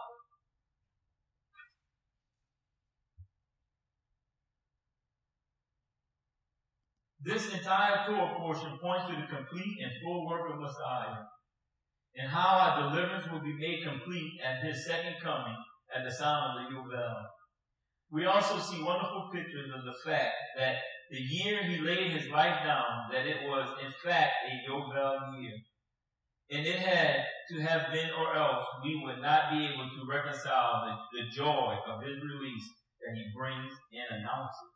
This entire Torah portion points to the complete and full work of Messiah and how our deliverance will be made complete at his second coming at the sound of the Yovel. We also see wonderful pictures of the fact that the year he laid his life down, that it was in fact a Yovel year. And it had to have been, or else we would not be able to reconcile the, the joy of his release that he brings and announces.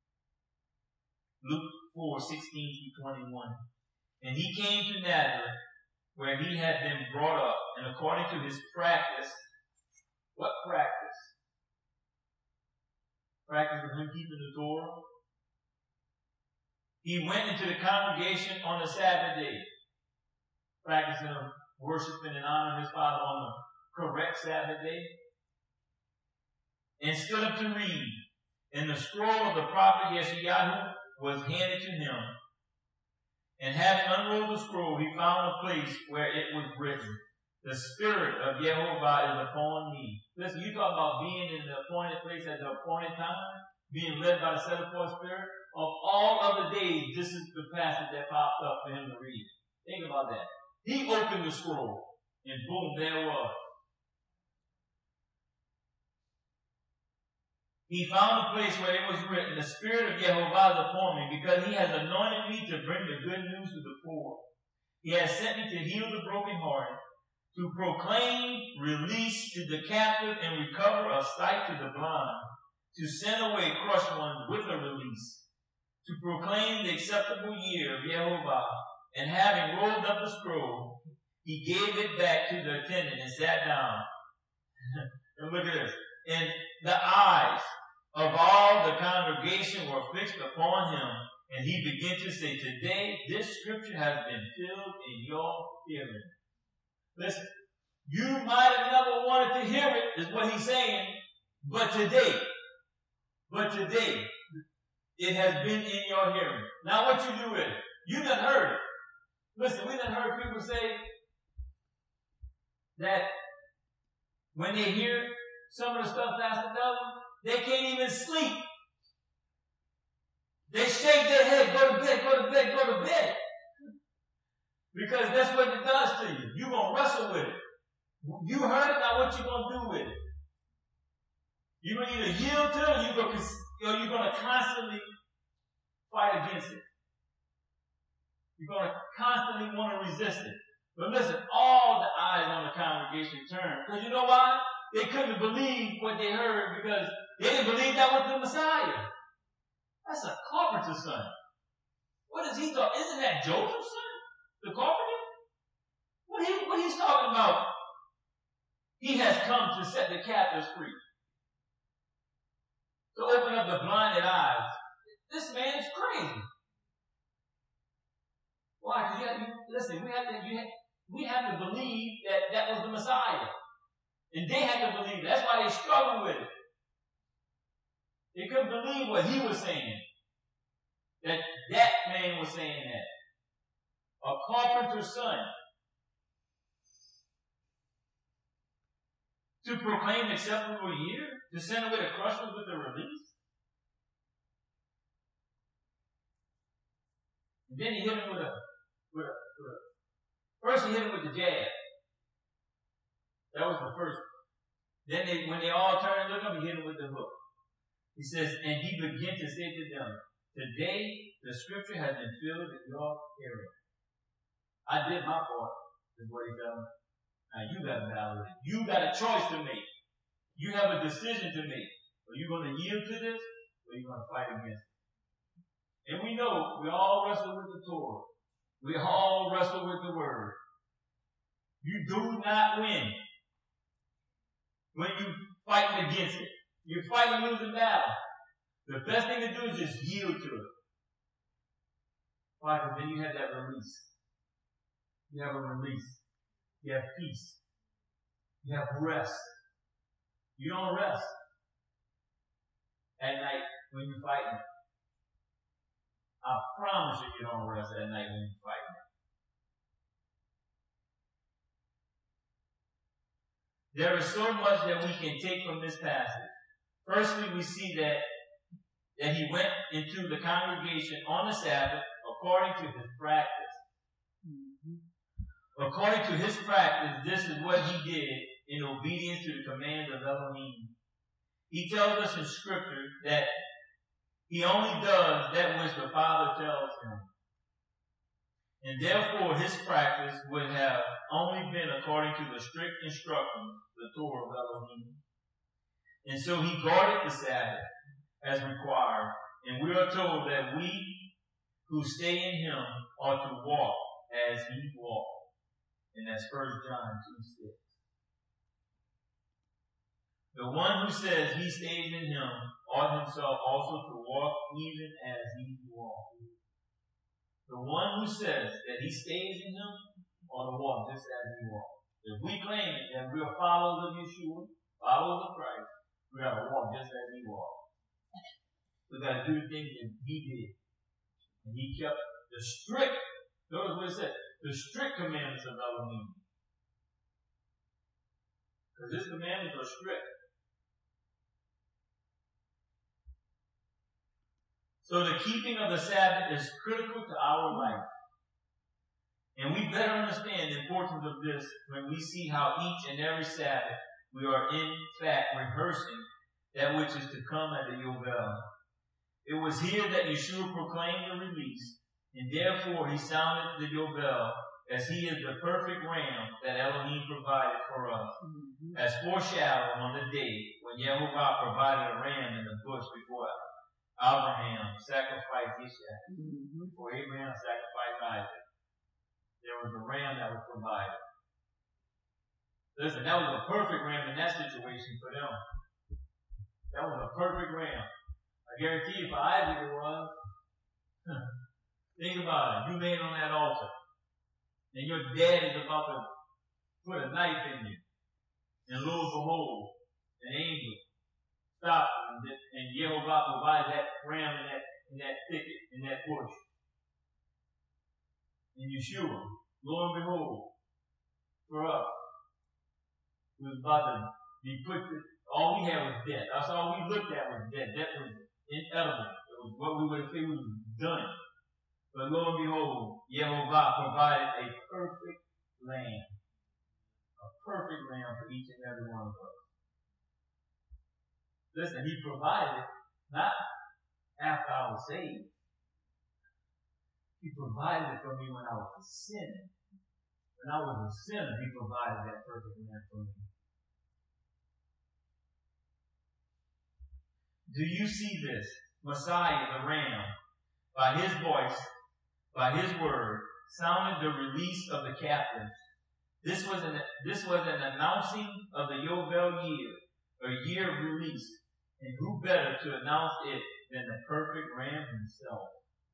Luke four, sixteen through twenty-one. And he came to Nazareth, where he had been brought up, and according to his practice, what practice? Practice of him keeping the Torah. He went into the congregation on the Sabbath day, practicing worshiping and honoring his Father on the correct Sabbath day, and stood up to read. And the scroll of the prophet Yeshayahu was handed to him. And having unrolled the scroll, he found a place where it was written, "The Spirit of Yehovah is upon me." Listen, you talk about being in the appointed place at the appointed time, being led by the set-apart Spirit. Of all other days, this is the passage that popped up for him to read. Think about that. He opened the scroll, and boom, there it was. He found a place where it was written, "The Spirit of Yehovah is upon me, because he has anointed me to bring the good news to the poor. He has sent me to heal the brokenhearted, to proclaim release to the captive and recover of sight to the blind, to send away crushed ones with a release, to proclaim the acceptable year of Yehovah." And having rolled up the scroll, he gave it back to the attendant and sat down. And look at this. And the eyes of all the congregation were fixed upon him, and he began to say, "Today this scripture has been filled in your hearing." Listen, you might have never wanted to hear it, is what he's saying, but today, but today, it has been in your hearing. Now what you do with it? You done heard it. Listen, we done heard people say that when they hear some of the stuff Pastor tells them, they can't even sleep. They shake their head, go to bed, go to bed, go to bed. Because that's what it does to you. You're going to wrestle with it. You heard it, now what you going to do with it? You're going to either yield to it, or you're going to, or you're going to constantly fight against it. You're going to constantly want to resist it. But listen, all the eyes on the congregation turned. Because you know why? They couldn't believe what they heard, because they didn't believe that was the Messiah. That's a carpenter's son. What is he talking? Isn't that Joseph's son? The carpenter? What, he, what he's talking about? He has come to set the captives free. To open up the blinded eyes. This man is crazy. Why? Because you have to, listen, we have to, you have, we have to believe that that was the Messiah. And they had to believe it. That's why they struggled with it. They couldn't believe what he was saying. That that man was saying that. A carpenter's son. To proclaim acceptable year? To send away the crushers with the release? And then he hit him with a, with a, with a first he hit him with the jab. That was the first. Then they, when they all turned and looked at him, he hit him with the hook. He says, and he began to say to them, "Today the scripture has been filled in your hearing." I did my part, is what he said. Now you got to battle with it. You got a choice to make. You have a decision to make. Are you going to yield to this, or are you going to fight against it? And we know we all wrestle with the Torah. We all wrestle with the Word. You do not win when you fighting against it. You're fighting a losing battle. The best thing to do is just yield to it. Why? Because then you have that release. You have a release. You have peace. You have rest. You don't rest at night when you're fighting. I promise you, you don't rest at night when you're fighting. There is so much that we can take from this passage. Firstly, we see that, that he went into the congregation on the Sabbath according to his practice. Mm-hmm. According to his practice, this is what he did in obedience to the commands of Elohim. He tells us in Scripture that he only does that which the Father tells him. And therefore, his practice would have only been according to the strict instructions, the Torah of Elohim. And so he guarded the Sabbath as required. And we are told that we who stay in him ought to walk as he walked. And that's First John two six. The one who says he stays in him ought himself also to walk even as he walked. The one who says that he stays in him ought to walk just as he walked. If we claim that we are followers of Yeshua, followers of Christ, we got to walk just as he walked. We got to do the things that he did. And he kept the strict, notice what it said, the strict commandments of Elohim. Because his commandments are strict. So the keeping of the Sabbath is critical to our life. And we better understand the importance of this when we see how each and every Sabbath we are in fact rehearsing that which is to come at the Yovel. It was here that Yeshua proclaimed the release, and therefore he sounded the Yovel as he is the perfect ram that Elohim provided for us, mm-hmm. as foreshadowed on the day when Yehovah provided a ram in the bush before Abraham sacrificed Ishmael, mm-hmm. before Abraham sacrificed Isaac. There was a ram that was provided. Listen, that was a perfect ram in that situation for them. That was a perfect ram. I guarantee you for Isaac it was. Think about it. You made on that altar. And your dad is about to put a knife in you. And lo and behold, an angel stops him, and Yehovah provides that ram in that, in that thicket, in that bush. And Yeshua, lo and behold, for us, was about to be put to, all we had was death. That's all we looked at was death. Death was inedible. It was what we would have figured was done. But lo and behold, Yehovah provided a perfect lamb. A perfect lamb for each and every one of us. Listen, he provided it not after I was saved. He provided it for me when I was a sinner. When I was a sinner, he provided that perfect lamb for me. Do you see this? Messiah, the ram, by his voice, by his word, sounded the release of the captives. This was an, this was an announcing of the Yovel year, a year of release. And who better to announce it than the perfect ram himself?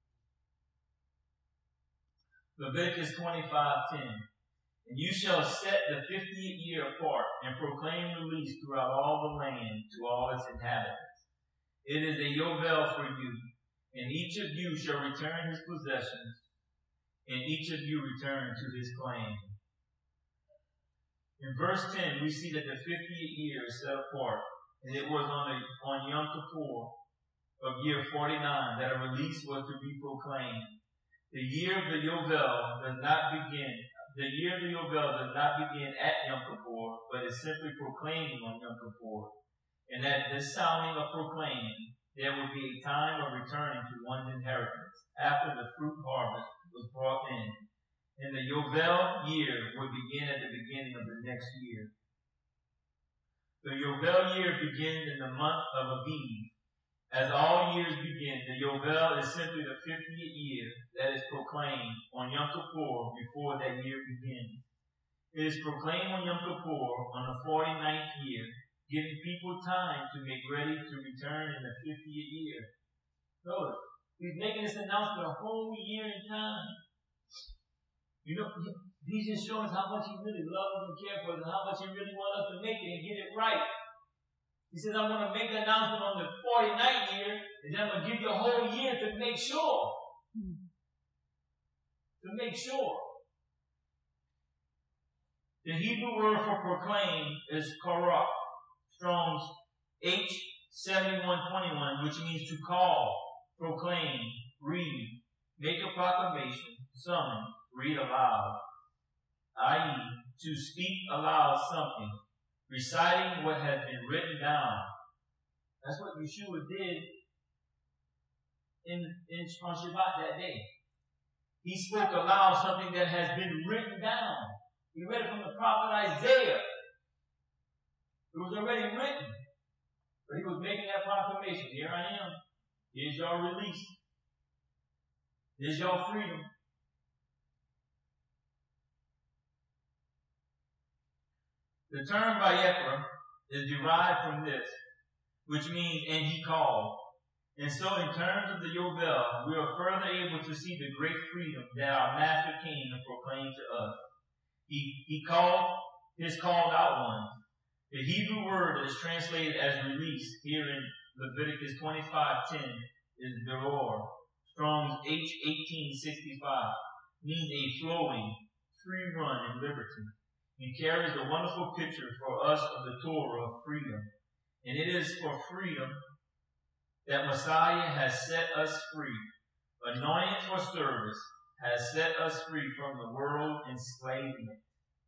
Leviticus twenty-five ten. And you shall set the fiftieth year apart and proclaim release throughout all the land to all its inhabitants. It is a Yovel for you, and each of you shall return his possessions, and each of you return to his claim. In verse ten, we see that the fiftieth year is set apart, and it was on, the, on Yom Kippur of year forty-nine that a release was to be proclaimed. The year of the Yovel does not begin, the year of the Yovel does not begin at Yom Kippur, but is simply proclaiming on Yom Kippur. And at this sounding of proclaiming, there will be a time of returning to one's inheritance after the fruit harvest was brought in. And the Yovel year would begin at the beginning of the next year. The Yovel year begins in the month of Aviv. As all years begin, the Yovel is simply the fiftieth year that is proclaimed on Yom Kippur before that year begins. It is proclaimed on Yom Kippur on the forty-ninth year, giving people time to make ready to return in the fiftieth year. Notice, he's making this announcement a whole year in time. You know, he's just showing us how much he really loves us and cares for us and how much he really wants us to make it and get it right. He says, I'm going to make the announcement on the forty-ninth year, and then I'm going to give you a whole year to make sure to make sure. The Hebrew word for proclaim is karak, Strong's H seventy-one twenty-one, which means to call, proclaim, read, make a proclamation, summon, read aloud, that is, to speak aloud something, reciting what has been written down. That's what Yeshua did in, in on Shabbat that day. He spoke aloud something that has been written down. We read it from the prophet Isaiah. It was already written. But he was making that proclamation. Here I am. Here's your release. Here's your freedom. The term Vayekra is derived from this, which means, and he called. And so in terms of the Yovel, we are further able to see the great freedom that our Master came and proclaimed to us. He, he called his called out ones. The Hebrew word that is translated as release here in Leviticus twenty-five ten is beror. Strong's H eighteen sixty-five means a flowing, free run in liberty, and carries the wonderful picture for us of the Torah of freedom. And it is for freedom that Messiah has set us free. Anointed for service has set us free from the world's enslavement.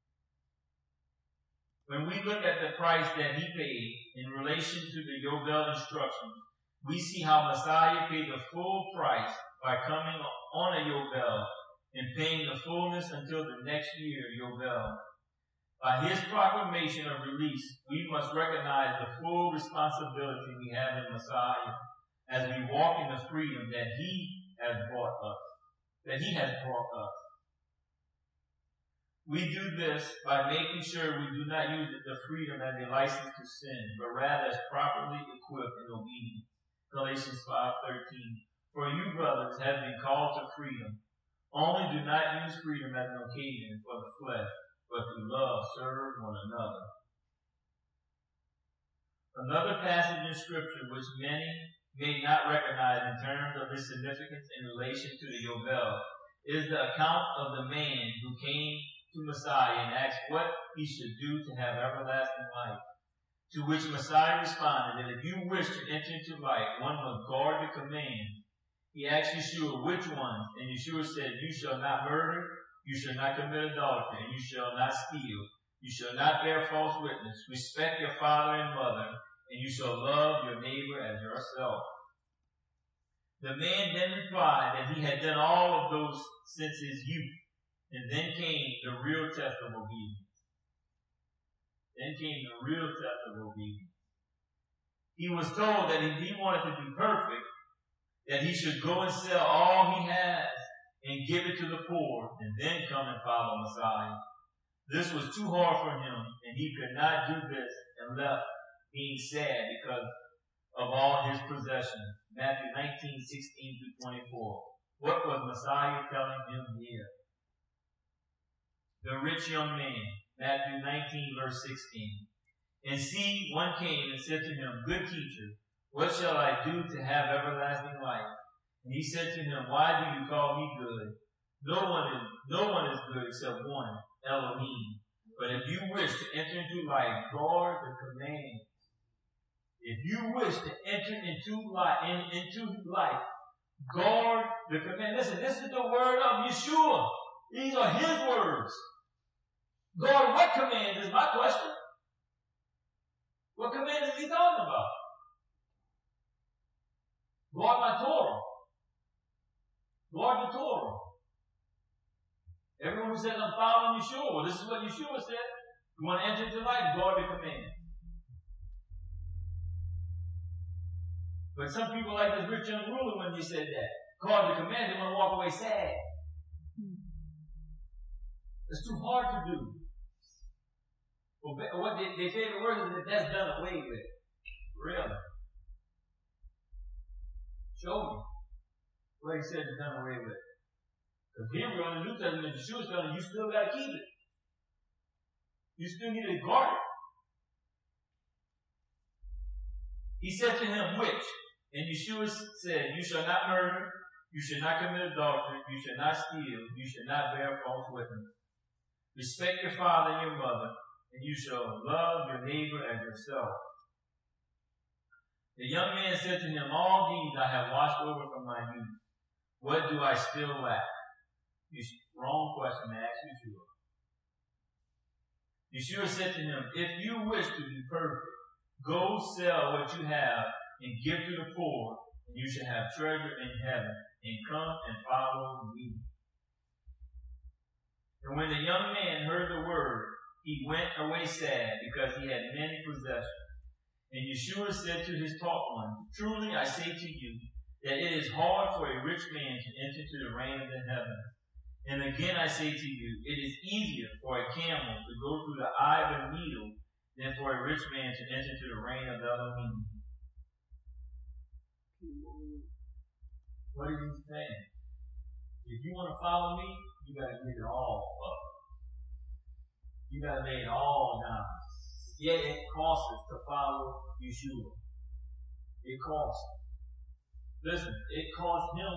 When we look at the price that he paid in relation to the Yovel instructions, we see how Messiah paid the full price by coming on a Yovel and paying the fullness until the next year Yovel. By his proclamation of release, we must recognize the full responsibility we have in Messiah as we walk in the freedom that he has brought us, that he has brought us. We do this by making sure we do not use the freedom as a license to sin, but rather as properly equipped in obedience. Galatians five thirteen. For you, brothers, have been called to freedom. Only do not use freedom as an occasion for the flesh, but through love serve one another. Another passage in Scripture which many may not recognize in terms of its significance in relation to the Yovel is the account of the man who came to Messiah and asked what he should do to have everlasting life. To which Messiah responded that if you wish to enter into life, one must guard the command. He asked Yeshua which ones, and Yeshua said, you shall not murder, you shall not commit adultery, and you shall not steal. You shall not bear false witness. Respect your father and mother, and you shall love your neighbor as yourself. The man then replied that he had done all of those since his youth. And then came the real test of obedience. Then came the real test of obedience. He was told that if he wanted to be perfect, that he should go and sell all he has and give it to the poor, and then come and follow Messiah. This was too hard for him, and he could not do this and left being sad because of all his possessions. Matthew nineteen sixteen through twenty-four. What was Messiah telling him here? The rich young man, Matthew nineteen, verse sixteen. And see, one came and said to him, good teacher, what shall I do to have everlasting life? And he said to him, why do you call me good? No one is, no one is good except one, Elohim. But if you wish to enter into life, guard the commandments. If you wish to enter into life, in, into life, guard the commandments. Listen, this is the word of Yeshua. These are his words. Guard what command is my question? What command is he talking about? Guard my Torah. Guard the Torah. Everyone who says I'm following Yeshua, well, this is what Yeshua said. You want to enter into life, guard the command. But some people like this rich young ruler when you said that. Guard the command, they want to walk away sad. It's too hard to do. Well, what they, their favorite word is that that's done away with. Really? Show me where he said it's done away with. Because here we're on the New Testament, Yeshua's telling you, you still got to keep it. You still need to guard it. He said to him, which? And Yeshua said, you shall not murder, You should not commit adultery. You should not steal. You should not bear false witness. Respect your father and your mother, and you shall love your neighbor as yourself. The young man said to him, all these I have watched over from my youth. What do I still lack? You, wrong question to ask Yeshua. Yeshua said to him, if you wish to be perfect, go sell what you have and give to the poor, and you shall have treasure in heaven, and come and follow me. And when the young man heard the word, he went away sad, because he had many possessions. And Yeshua said to his taught ones, truly I say to you, that it is hard for a rich man to enter into the reign of the heavens. And again I say to you, it is easier for a camel to go through the eye of a needle than for a rich man to enter into the reign of Elohim. What is he saying? If you want to follow me, you got to give it all up. You got to lay it all down. Yet it costs us to follow Yeshua. It costs. Listen, it costs him.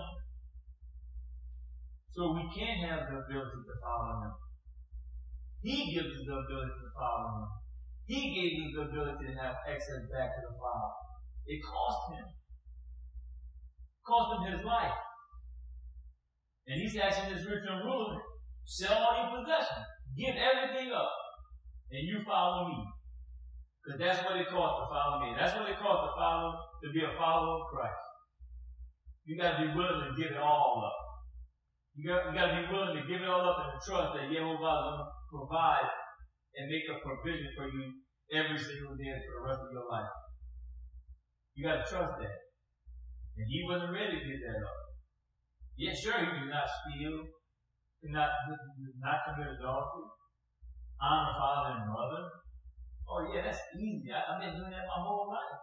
So we can have the ability to follow him. He gives us the ability to follow him. He gave us the ability to have access back to the Father. It cost him. It cost him his life. And he's asking this rich and ruler, sell all your possessions. Give everything up. And you follow me. Because that's what it costs to follow me. That's what it costs to follow, to be a follower of Christ. You got to be willing to give it all up. You got, you got to be willing to give it all up and to trust that Yehovah will provide and make a provision for you every single day for the rest of your life. You got to trust that. And he wasn't ready to give that up. Yeah, sure, he did not steal, did not, did not commit adultery, honor father and mother. Oh yeah, that's easy. I, I've been doing that my whole life.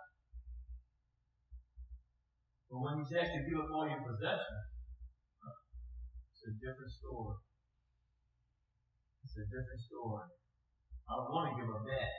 But when you actually give up all your possessions, it's a different story. It's a different story. I don't want to give up that.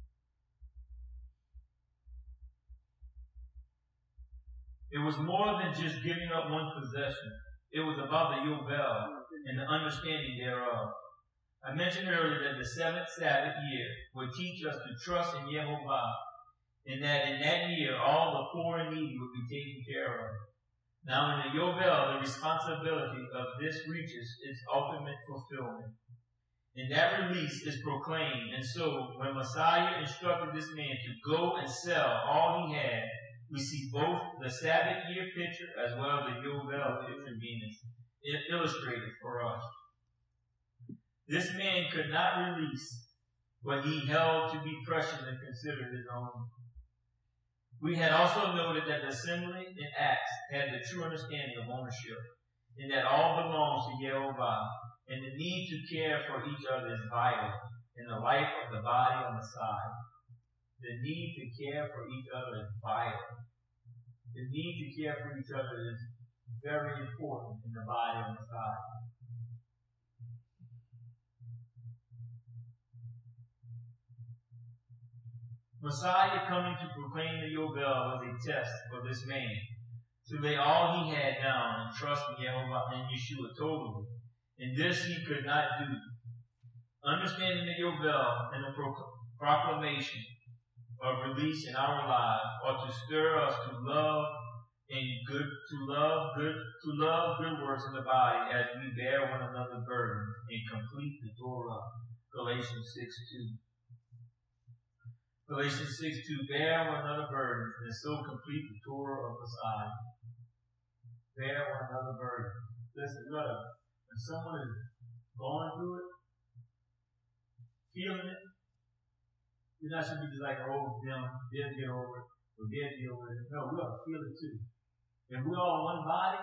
It was more than just giving up one's possession. It was about the Yovel and the understanding thereof. I mentioned earlier that the seventh Sabbath year would teach us to trust in Yehovah, and that in that year all the poor and needy would be taken care of. Now in the Yovel, the responsibility of this reaches its ultimate fulfillment. And that release is proclaimed. And so, when Messiah instructed this man to go and sell all he had, we see both the Sabbath year picture as well as the Yovel picture being illustrated for us. This man could not release what he held to be precious and considered his own. We had also noted that the assembly in Acts had the true understanding of ownership, and that all belongs to Yehovah, and the need to care for each other is vital in the life of the body on the side. The need to care for each other is vital. The need to care for each other is very important in the body on the side. Messiah coming to proclaim the Yovel was a test for this man to lay all he had down and trust in Yehovah and Yeshua totally. And this he could not do. Understanding the Yovel and the pro- proclamation of release in our lives ought to stir us to love and good to love good to love good works in the body as we bear one another's burdens and complete the Torah. Galatians six two. Galatians six two, bear one another burdens and so complete the Torah of Messiah. Bear one another burdens. Listen, look, when someone is going through it, feeling it, you're not supposed to be just like, oh, them, they'll get over it, or they'll deal with it. No, we ought to feel it too. If we're all one body,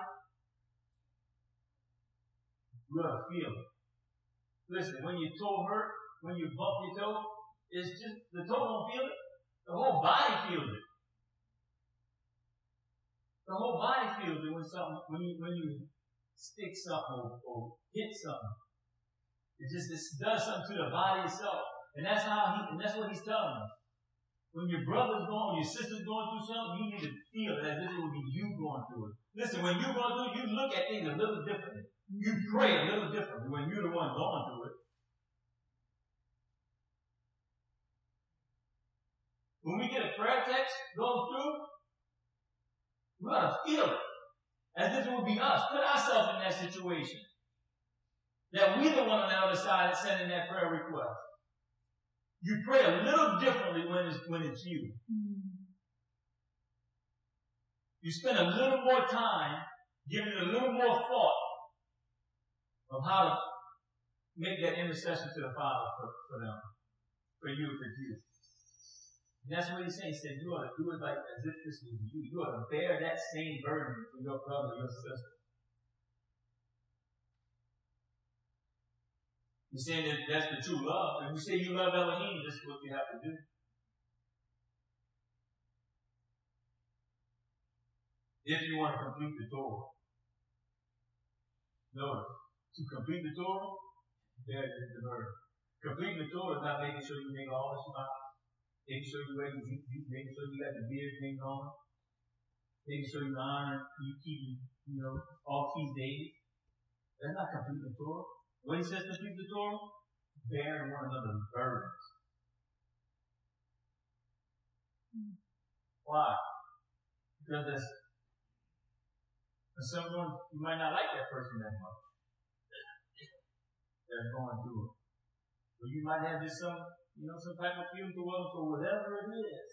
we ought to feel it. Listen, when your toe hurt, when you bump your toe, it's just, the toe don't feel it. The whole body feels it. The whole body feels it when something, when you, when you stick something or, or hit something. It just, it does something to the body itself. And that's how he, and that's what he's telling us. When your brother's going, your sister's going through something, you need to feel it as if it would be you going through it. Listen, when you're going through, you look at things a little differently. You pray a little differently when you're the one going through it. When we get a prayer text goes through, we ought to feel it as if it would be us. Put ourselves in that situation. That we're the one on the other side that's sending that prayer request. You pray a little differently when it's, when it's you. You spend a little more time giving it a little more thought of how to make that intercession to the Father for, for them, for you, for you. And that's what he's saying. He said, you ought to do it like as if this was you. You ought to bear that same burden for your brother, your sister. He's saying that that's the true love. If you say you love Elohim, this is what you have to do. If you want to complete the Torah. Notice, to complete the Torah, there is the burden. Completing the Torah is not making sure you make all the Shabbat, making sure you wear your zikzit, making sure you got the beard thing on, making sure you honor, you keep, you know, all feast days. That's not completing the Torah. What he says complete the Torah? Bearing one another's burdens. Why? Because there's someone, you might not like that person that much that's going through it. Or you might have just some, you know, some type of feeling towards them for whatever it is.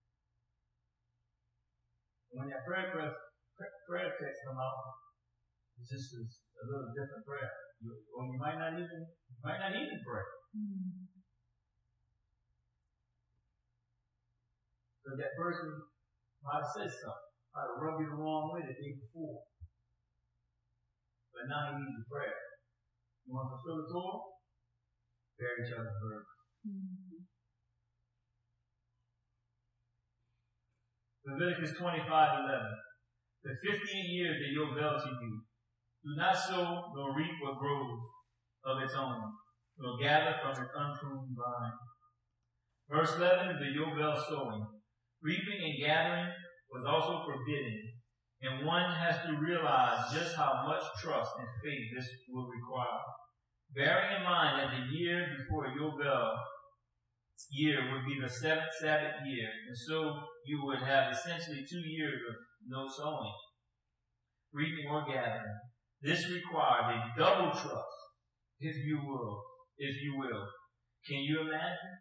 When that prayer, prayer, prayer text come out, it's just a little different prayer. You, or you might not even, you might not even pray. Because that person might have said something, might have rubbed you the wrong way the day before. But now he needs a prayer. You want to fulfill the Torah? Bear each other's burden. Mm-hmm. Leviticus twenty-five eleven. The fiftieth year of the Yovel to you. Do not sow nor reap what grows of its own, nor gather from its unpruned vine. Verse eleven is the Yovel sowing. Reaping and gathering was also forbidden. And one has to realize just how much trust and faith this will require. Bearing in mind that the year before Yovel year would be the seventh Sabbath year, and so you would have essentially two years of no sowing, reaping or gathering. This required a double trust, if you will, if you will. Can you imagine?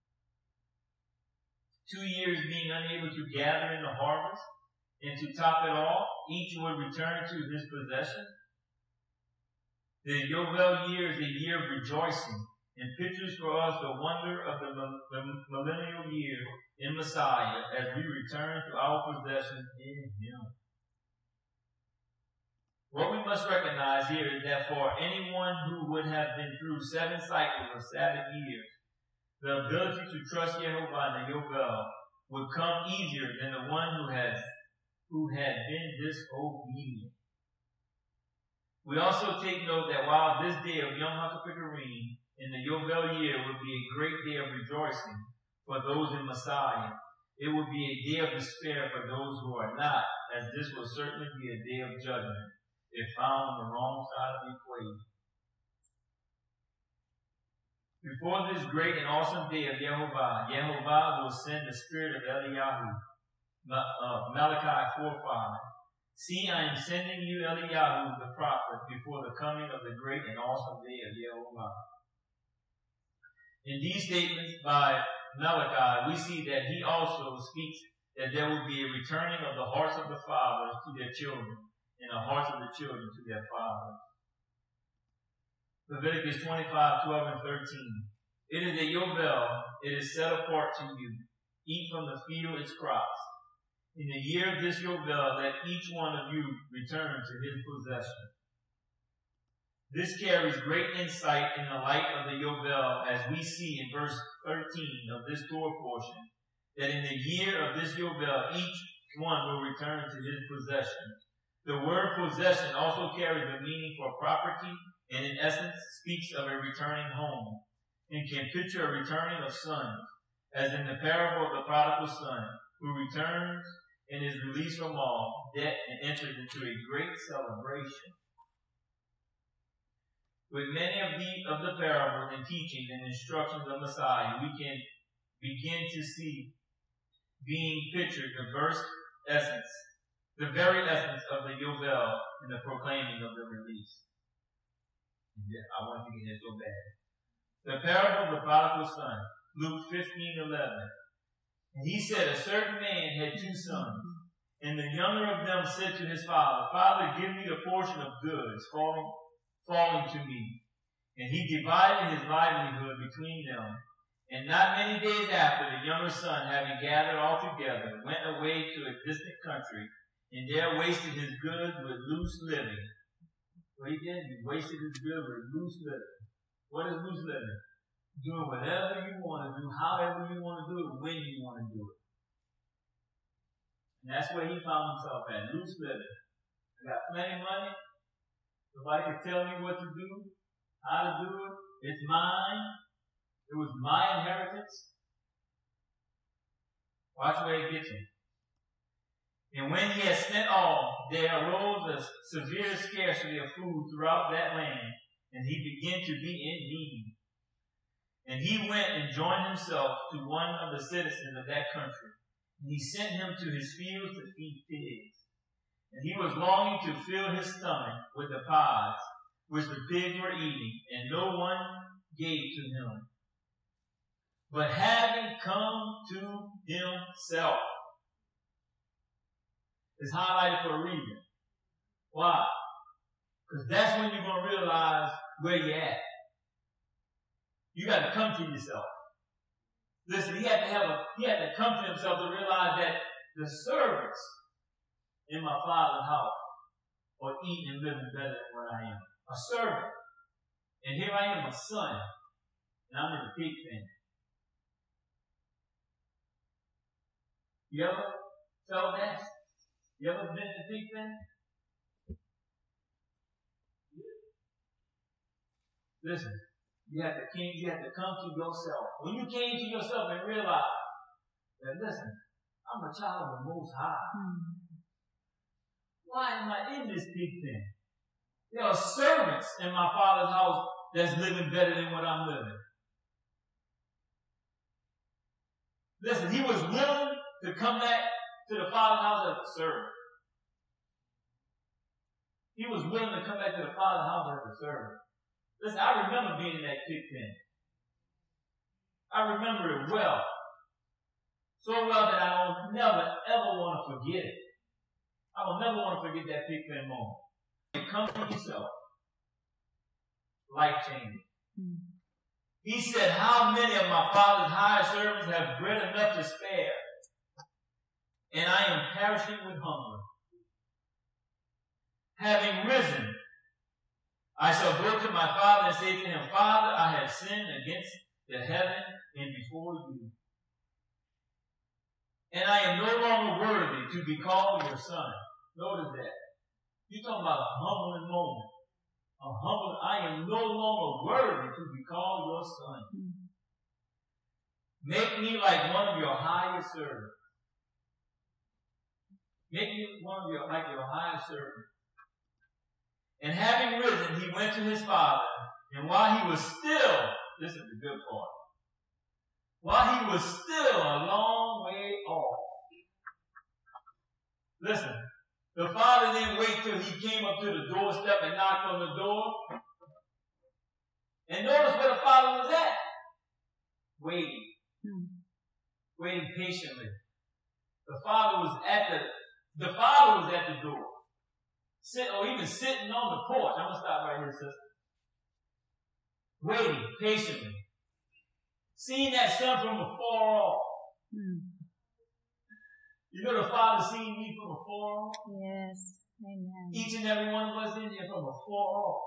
Two years being unable to gather in the harvest, and to top it off, each would return to his possession. The Yovel year is a year of rejoicing and pictures for us the wonder of the, the millennial year in Messiah as we return to our possession in Him. What we must recognize here is that for anyone who would have been through seven cycles of Sabbath years, the ability to trust Yehovah in the Yovel would come easier than the one who has who had been disobedient. We also take note that while this day of Yom HaKippurim in the Yovel year would be a great day of rejoicing for those in Messiah, it would be a day of despair for those who are not, as this will certainly be a day of judgment if found on the wrong side of the equation. Before this great and awesome day of Yehovah, Yehovah will send the spirit of Eliyahu. Uh, Malachi four five. See, I am sending you Eliyahu the prophet before the coming of the great and awesome day of Yehovah. In these statements by Malachi, we see that he also speaks that there will be a returning of the hearts of the fathers to their children, and the hearts of the children to their fathers. Leviticus twenty-five twelve and thirteen. It is a Yovel, it is set apart to you. Eat from the field its crops. In the year of this Yovel, let each one of you return to his possession. This carries great insight in the light of the Yovel, as we see in verse thirteen of this Torah portion, that in the year of this Yovel, each one will return to his possession. The word possession also carries the meaning for property, and in essence speaks of a returning home, and can picture a returning of sons, as in the parable of the prodigal son, who returns and is released from all debt and enters into a great celebration. With many of the, of the parables and teachings and instructions of Messiah, we can begin to see being pictured the verse essence, the very essence of the Yovel and the proclaiming of the release. I want to get this so bad. The parable of the prodigal son, Luke fifteen eleven. And he said, a certain man had two sons, and the younger of them said to his father, Father, give me the portion of goods falling, falling to me. And he divided his livelihood between them. And not many days after, the younger son, having gathered all together, went away to a distant country, and there wasted his goods with loose living. What he did? He wasted his goods with loose living. What is loose living? Doing whatever you want to do, however you want to do it, when you want to do it. And that's where he found himself at, loose living. I got plenty of money. Nobody can tell me what to do, how to do it. It's mine. It was my inheritance. Watch where it gets him. And when he had spent all, there arose a severe scarcity of food throughout that land, and he began to be in need. And he went and joined himself to one of the citizens of that country. And he sent him to his fields to feed pigs. And he was longing to fill his stomach with the pods which the pigs were eating, and no one gave to him. But having come to himself, it's highlighted for a reason. Why? Because that's when you're going to realize where you're at. You got to come to yourself. Listen, he had to have a, he had to come to himself to realize that the servants in my father's house are eating and living better than what I am. A servant. And here I am, a son. And I'm in the pig pen. You ever felt that? You ever been in the pig pen? Listen. You have to came, you have to come to yourself. When you came to yourself and realized that, listen, I'm a child of the Most High. Mm-hmm. Why am I in this pig pen? There are servants in my father's house that's living better than what I'm living. Listen, he was willing to come back to the father's house as a servant. He was willing to come back to the father's house as a servant. Listen, I remember being in that pig pen. I remember it well. So well that I will never, ever want to forget it. I will never want to forget that pig pen moment. And come to yourself. Life changing. Mm-hmm. He said, how many of my father's hired servants have bread enough to spare? And I am perishing with hunger. Having risen, I shall go to my father and say to him, Father, I have sinned against the heaven and before you. And I am no longer worthy to be called your son. Notice that. You're talking about a humbling moment. A humble, I am no longer worthy to be called your son. Make me like one of your highest servants. Make me one of your, like your highest servants. And having risen, he went to his father. And while he was still, this is the good part, while he was still a long way off. Listen, the father didn't wait till he came up to the doorstep and knocked on the door. And notice where the father was at. Waiting. Hmm. Waiting patiently. The father was at the, the father was at the door. Sit, or even sitting on the porch. I'm going to stop right here, sister. Waiting patiently. Seeing that son from afar off. Hmm. You know the Father seeing me from afar off? Yes. Amen. Each and every one of us in here from afar off.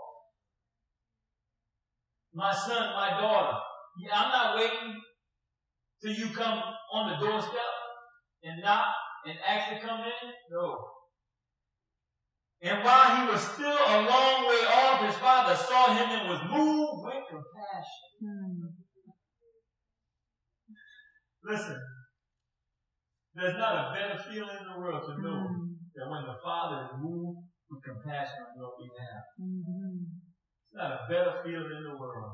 My son, my daughter. Yeah, I'm not waiting till you come on the doorstep and knock and ask to come in. No. And while he was still a long way off, his father saw him and was moved with compassion. Hmm. Listen. There's not a better feeling in the world to know Mm. that when the Father is moved with compassion on your behalf. Mm-hmm. It's not a better feeling in the world.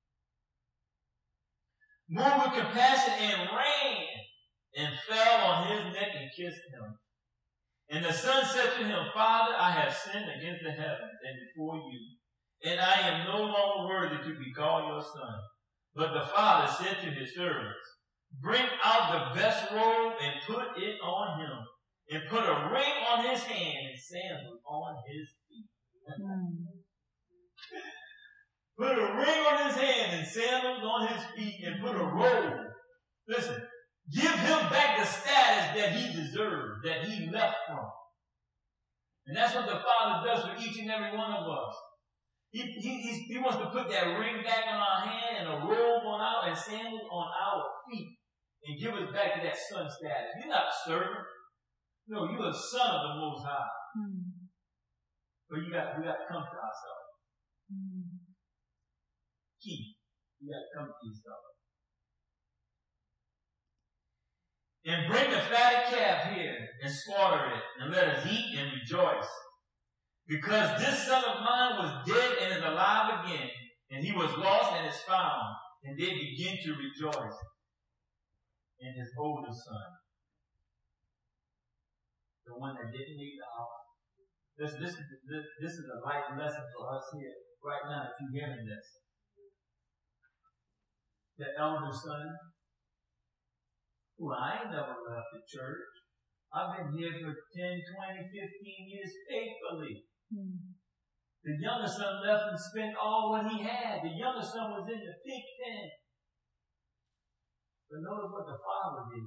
Moved with compassion and ran and fell on his neck and kissed him. And the son said to him, Father, I have sinned against the heavens and before you, and I am no longer worthy to be called your son. But the father said to his servants, bring out the best robe and put it on him, and put a ring on his hand and sandals on his feet. Mm. Put a ring on his hand and sandals on his feet, and put a robe. Listen, give him back the status that he deserved, that he left from. And that's what the Father does for each and every one of us. He, he, he's, he wants to put that ring back on our hand and a robe on our and sandals on our feet and give us back to that son status. You're not a servant. No, you're a son of the Most High. Mm. But you got, we got to come to ourselves. Mm. Key. You got to come to yourself. And bring the fatted calf here and slaughter it, and let us eat and rejoice. Because this son of mine was dead and is alive again, and he was lost and is found. And they begin to rejoice in his older son, the one that didn't leave the house. This, this, this, this is a light lesson for us here right now if you're hearing this. The elder son, who I ain't never left the church. I've been here for ten, twenty, fifteen years faithfully. Mm. The younger son left and spent all what he had. The younger son was in the pig pen. But notice what the father did.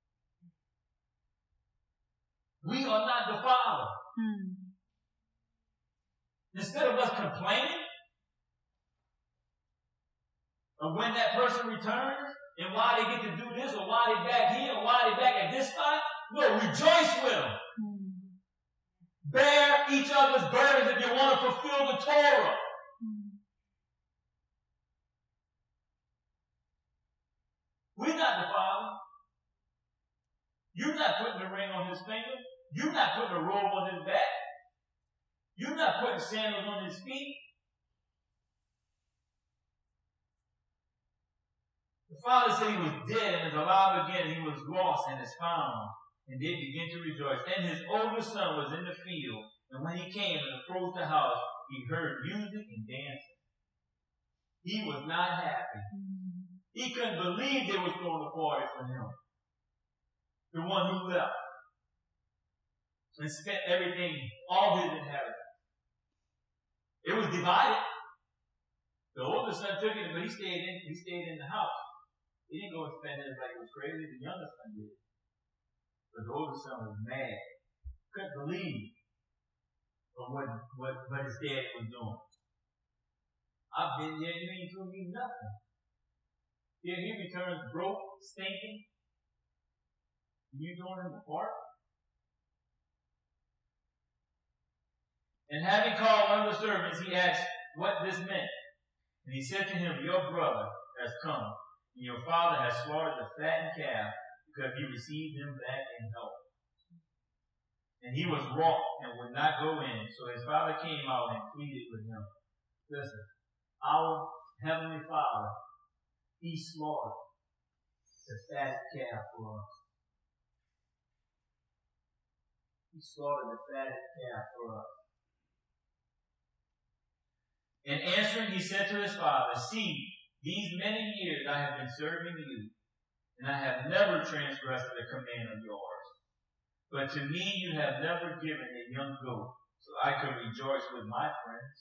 We are not the father. Mm. Instead of us complaining of when that person returns and why they get to do this or why they back here or why they back at this spot, no, rejoice with them. Mm. Bear each other's burdens if you want to fulfill the Torah. Mm. We're not the Father. You're not putting a ring on his finger. You're not putting a robe on his back. You're not putting sandals on his feet. The Father said he was dead and is alive again. He was lost and is found. And they began to rejoice. And his older son was in the field. And when he came and approached the house, he heard music and dancing. He was not happy. Mm. He couldn't believe they was throwing a party for him. The one who left. And spent everything, all his inheritance. It was divided. The older son took it, but he stayed in, he stayed in the house. He didn't go and spend it like it was crazy. The younger son did. But the older son was mad. Couldn't believe what, what, what his dad was doing. I've been there, you ain't doing me nothing. Here he returns broke, stinking. You doing him apart? And having called one of the servants, he asked what this meant. And he said to him, your brother has come, and your father has slaughtered the fattened calf, because he received him back in health. And he was wroth and would not go in. So his father came out and pleaded with him. Listen, our heavenly Father, he slaughtered the fatted calf for us. He slaughtered the fatted calf for us. And answering, he said to his father, see, these many years I have been serving you, and I have never transgressed the command of yours. But to me you have never given a young goat, so I could rejoice with my friends.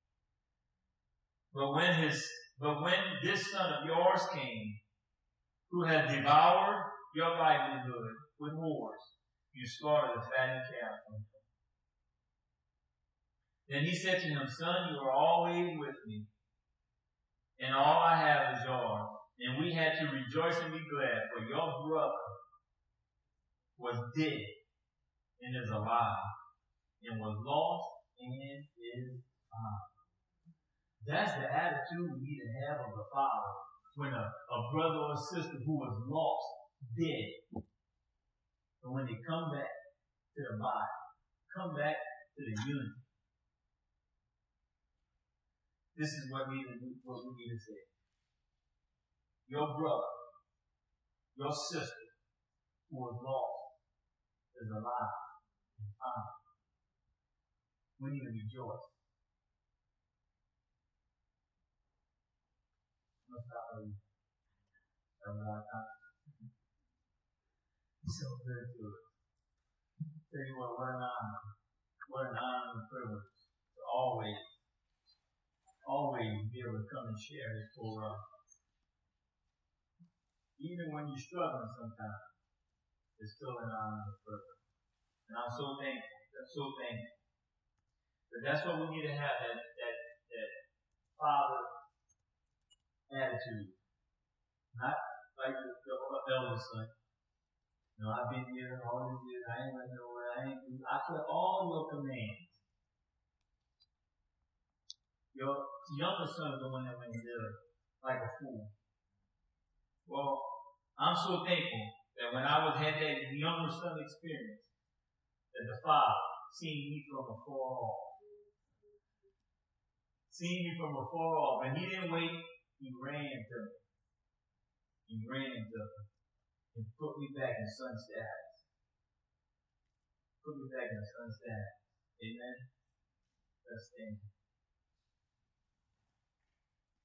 But when his, but when this son of yours came, who had devoured your livelihood with whores, you slaughtered the fattened calf from him. Then he said to him, son, you are always with me, and all I have is yours. And we had to rejoice and be glad, for your brother was dead and is alive, and was lost and is found. That's the attitude we need to have of the Father. When a, a brother or sister who was lost, dead, But when they come back to the body, come back to the unity, this is what we, what we need to say. Your brother, your sister, who was lost, is alive and found. We need to rejoice. I'm going to stop right here. Have a lot of time. He's so good to us. Tell you what, what an honor. What an honor and privilege to always, always be able to come and share His Torah. Even when you're struggling sometimes, it's still an honor and privilege. And I'm so thankful. I'm so thankful. But that's what we need to have, that that that father attitude. Not like the, the elder son. You know, I've been here all these years, I ain't went nowhere, I ain't I put all your commands. Your younger son is the one that went and did it like a fool. Well, I'm so thankful that when I was had that younger son experience, that the father seen me from afar off. Seen me from afar off. And he didn't wait, he ran to me. He ran to me. And put me back in son status. Put me back in son status. Amen? Let's stand.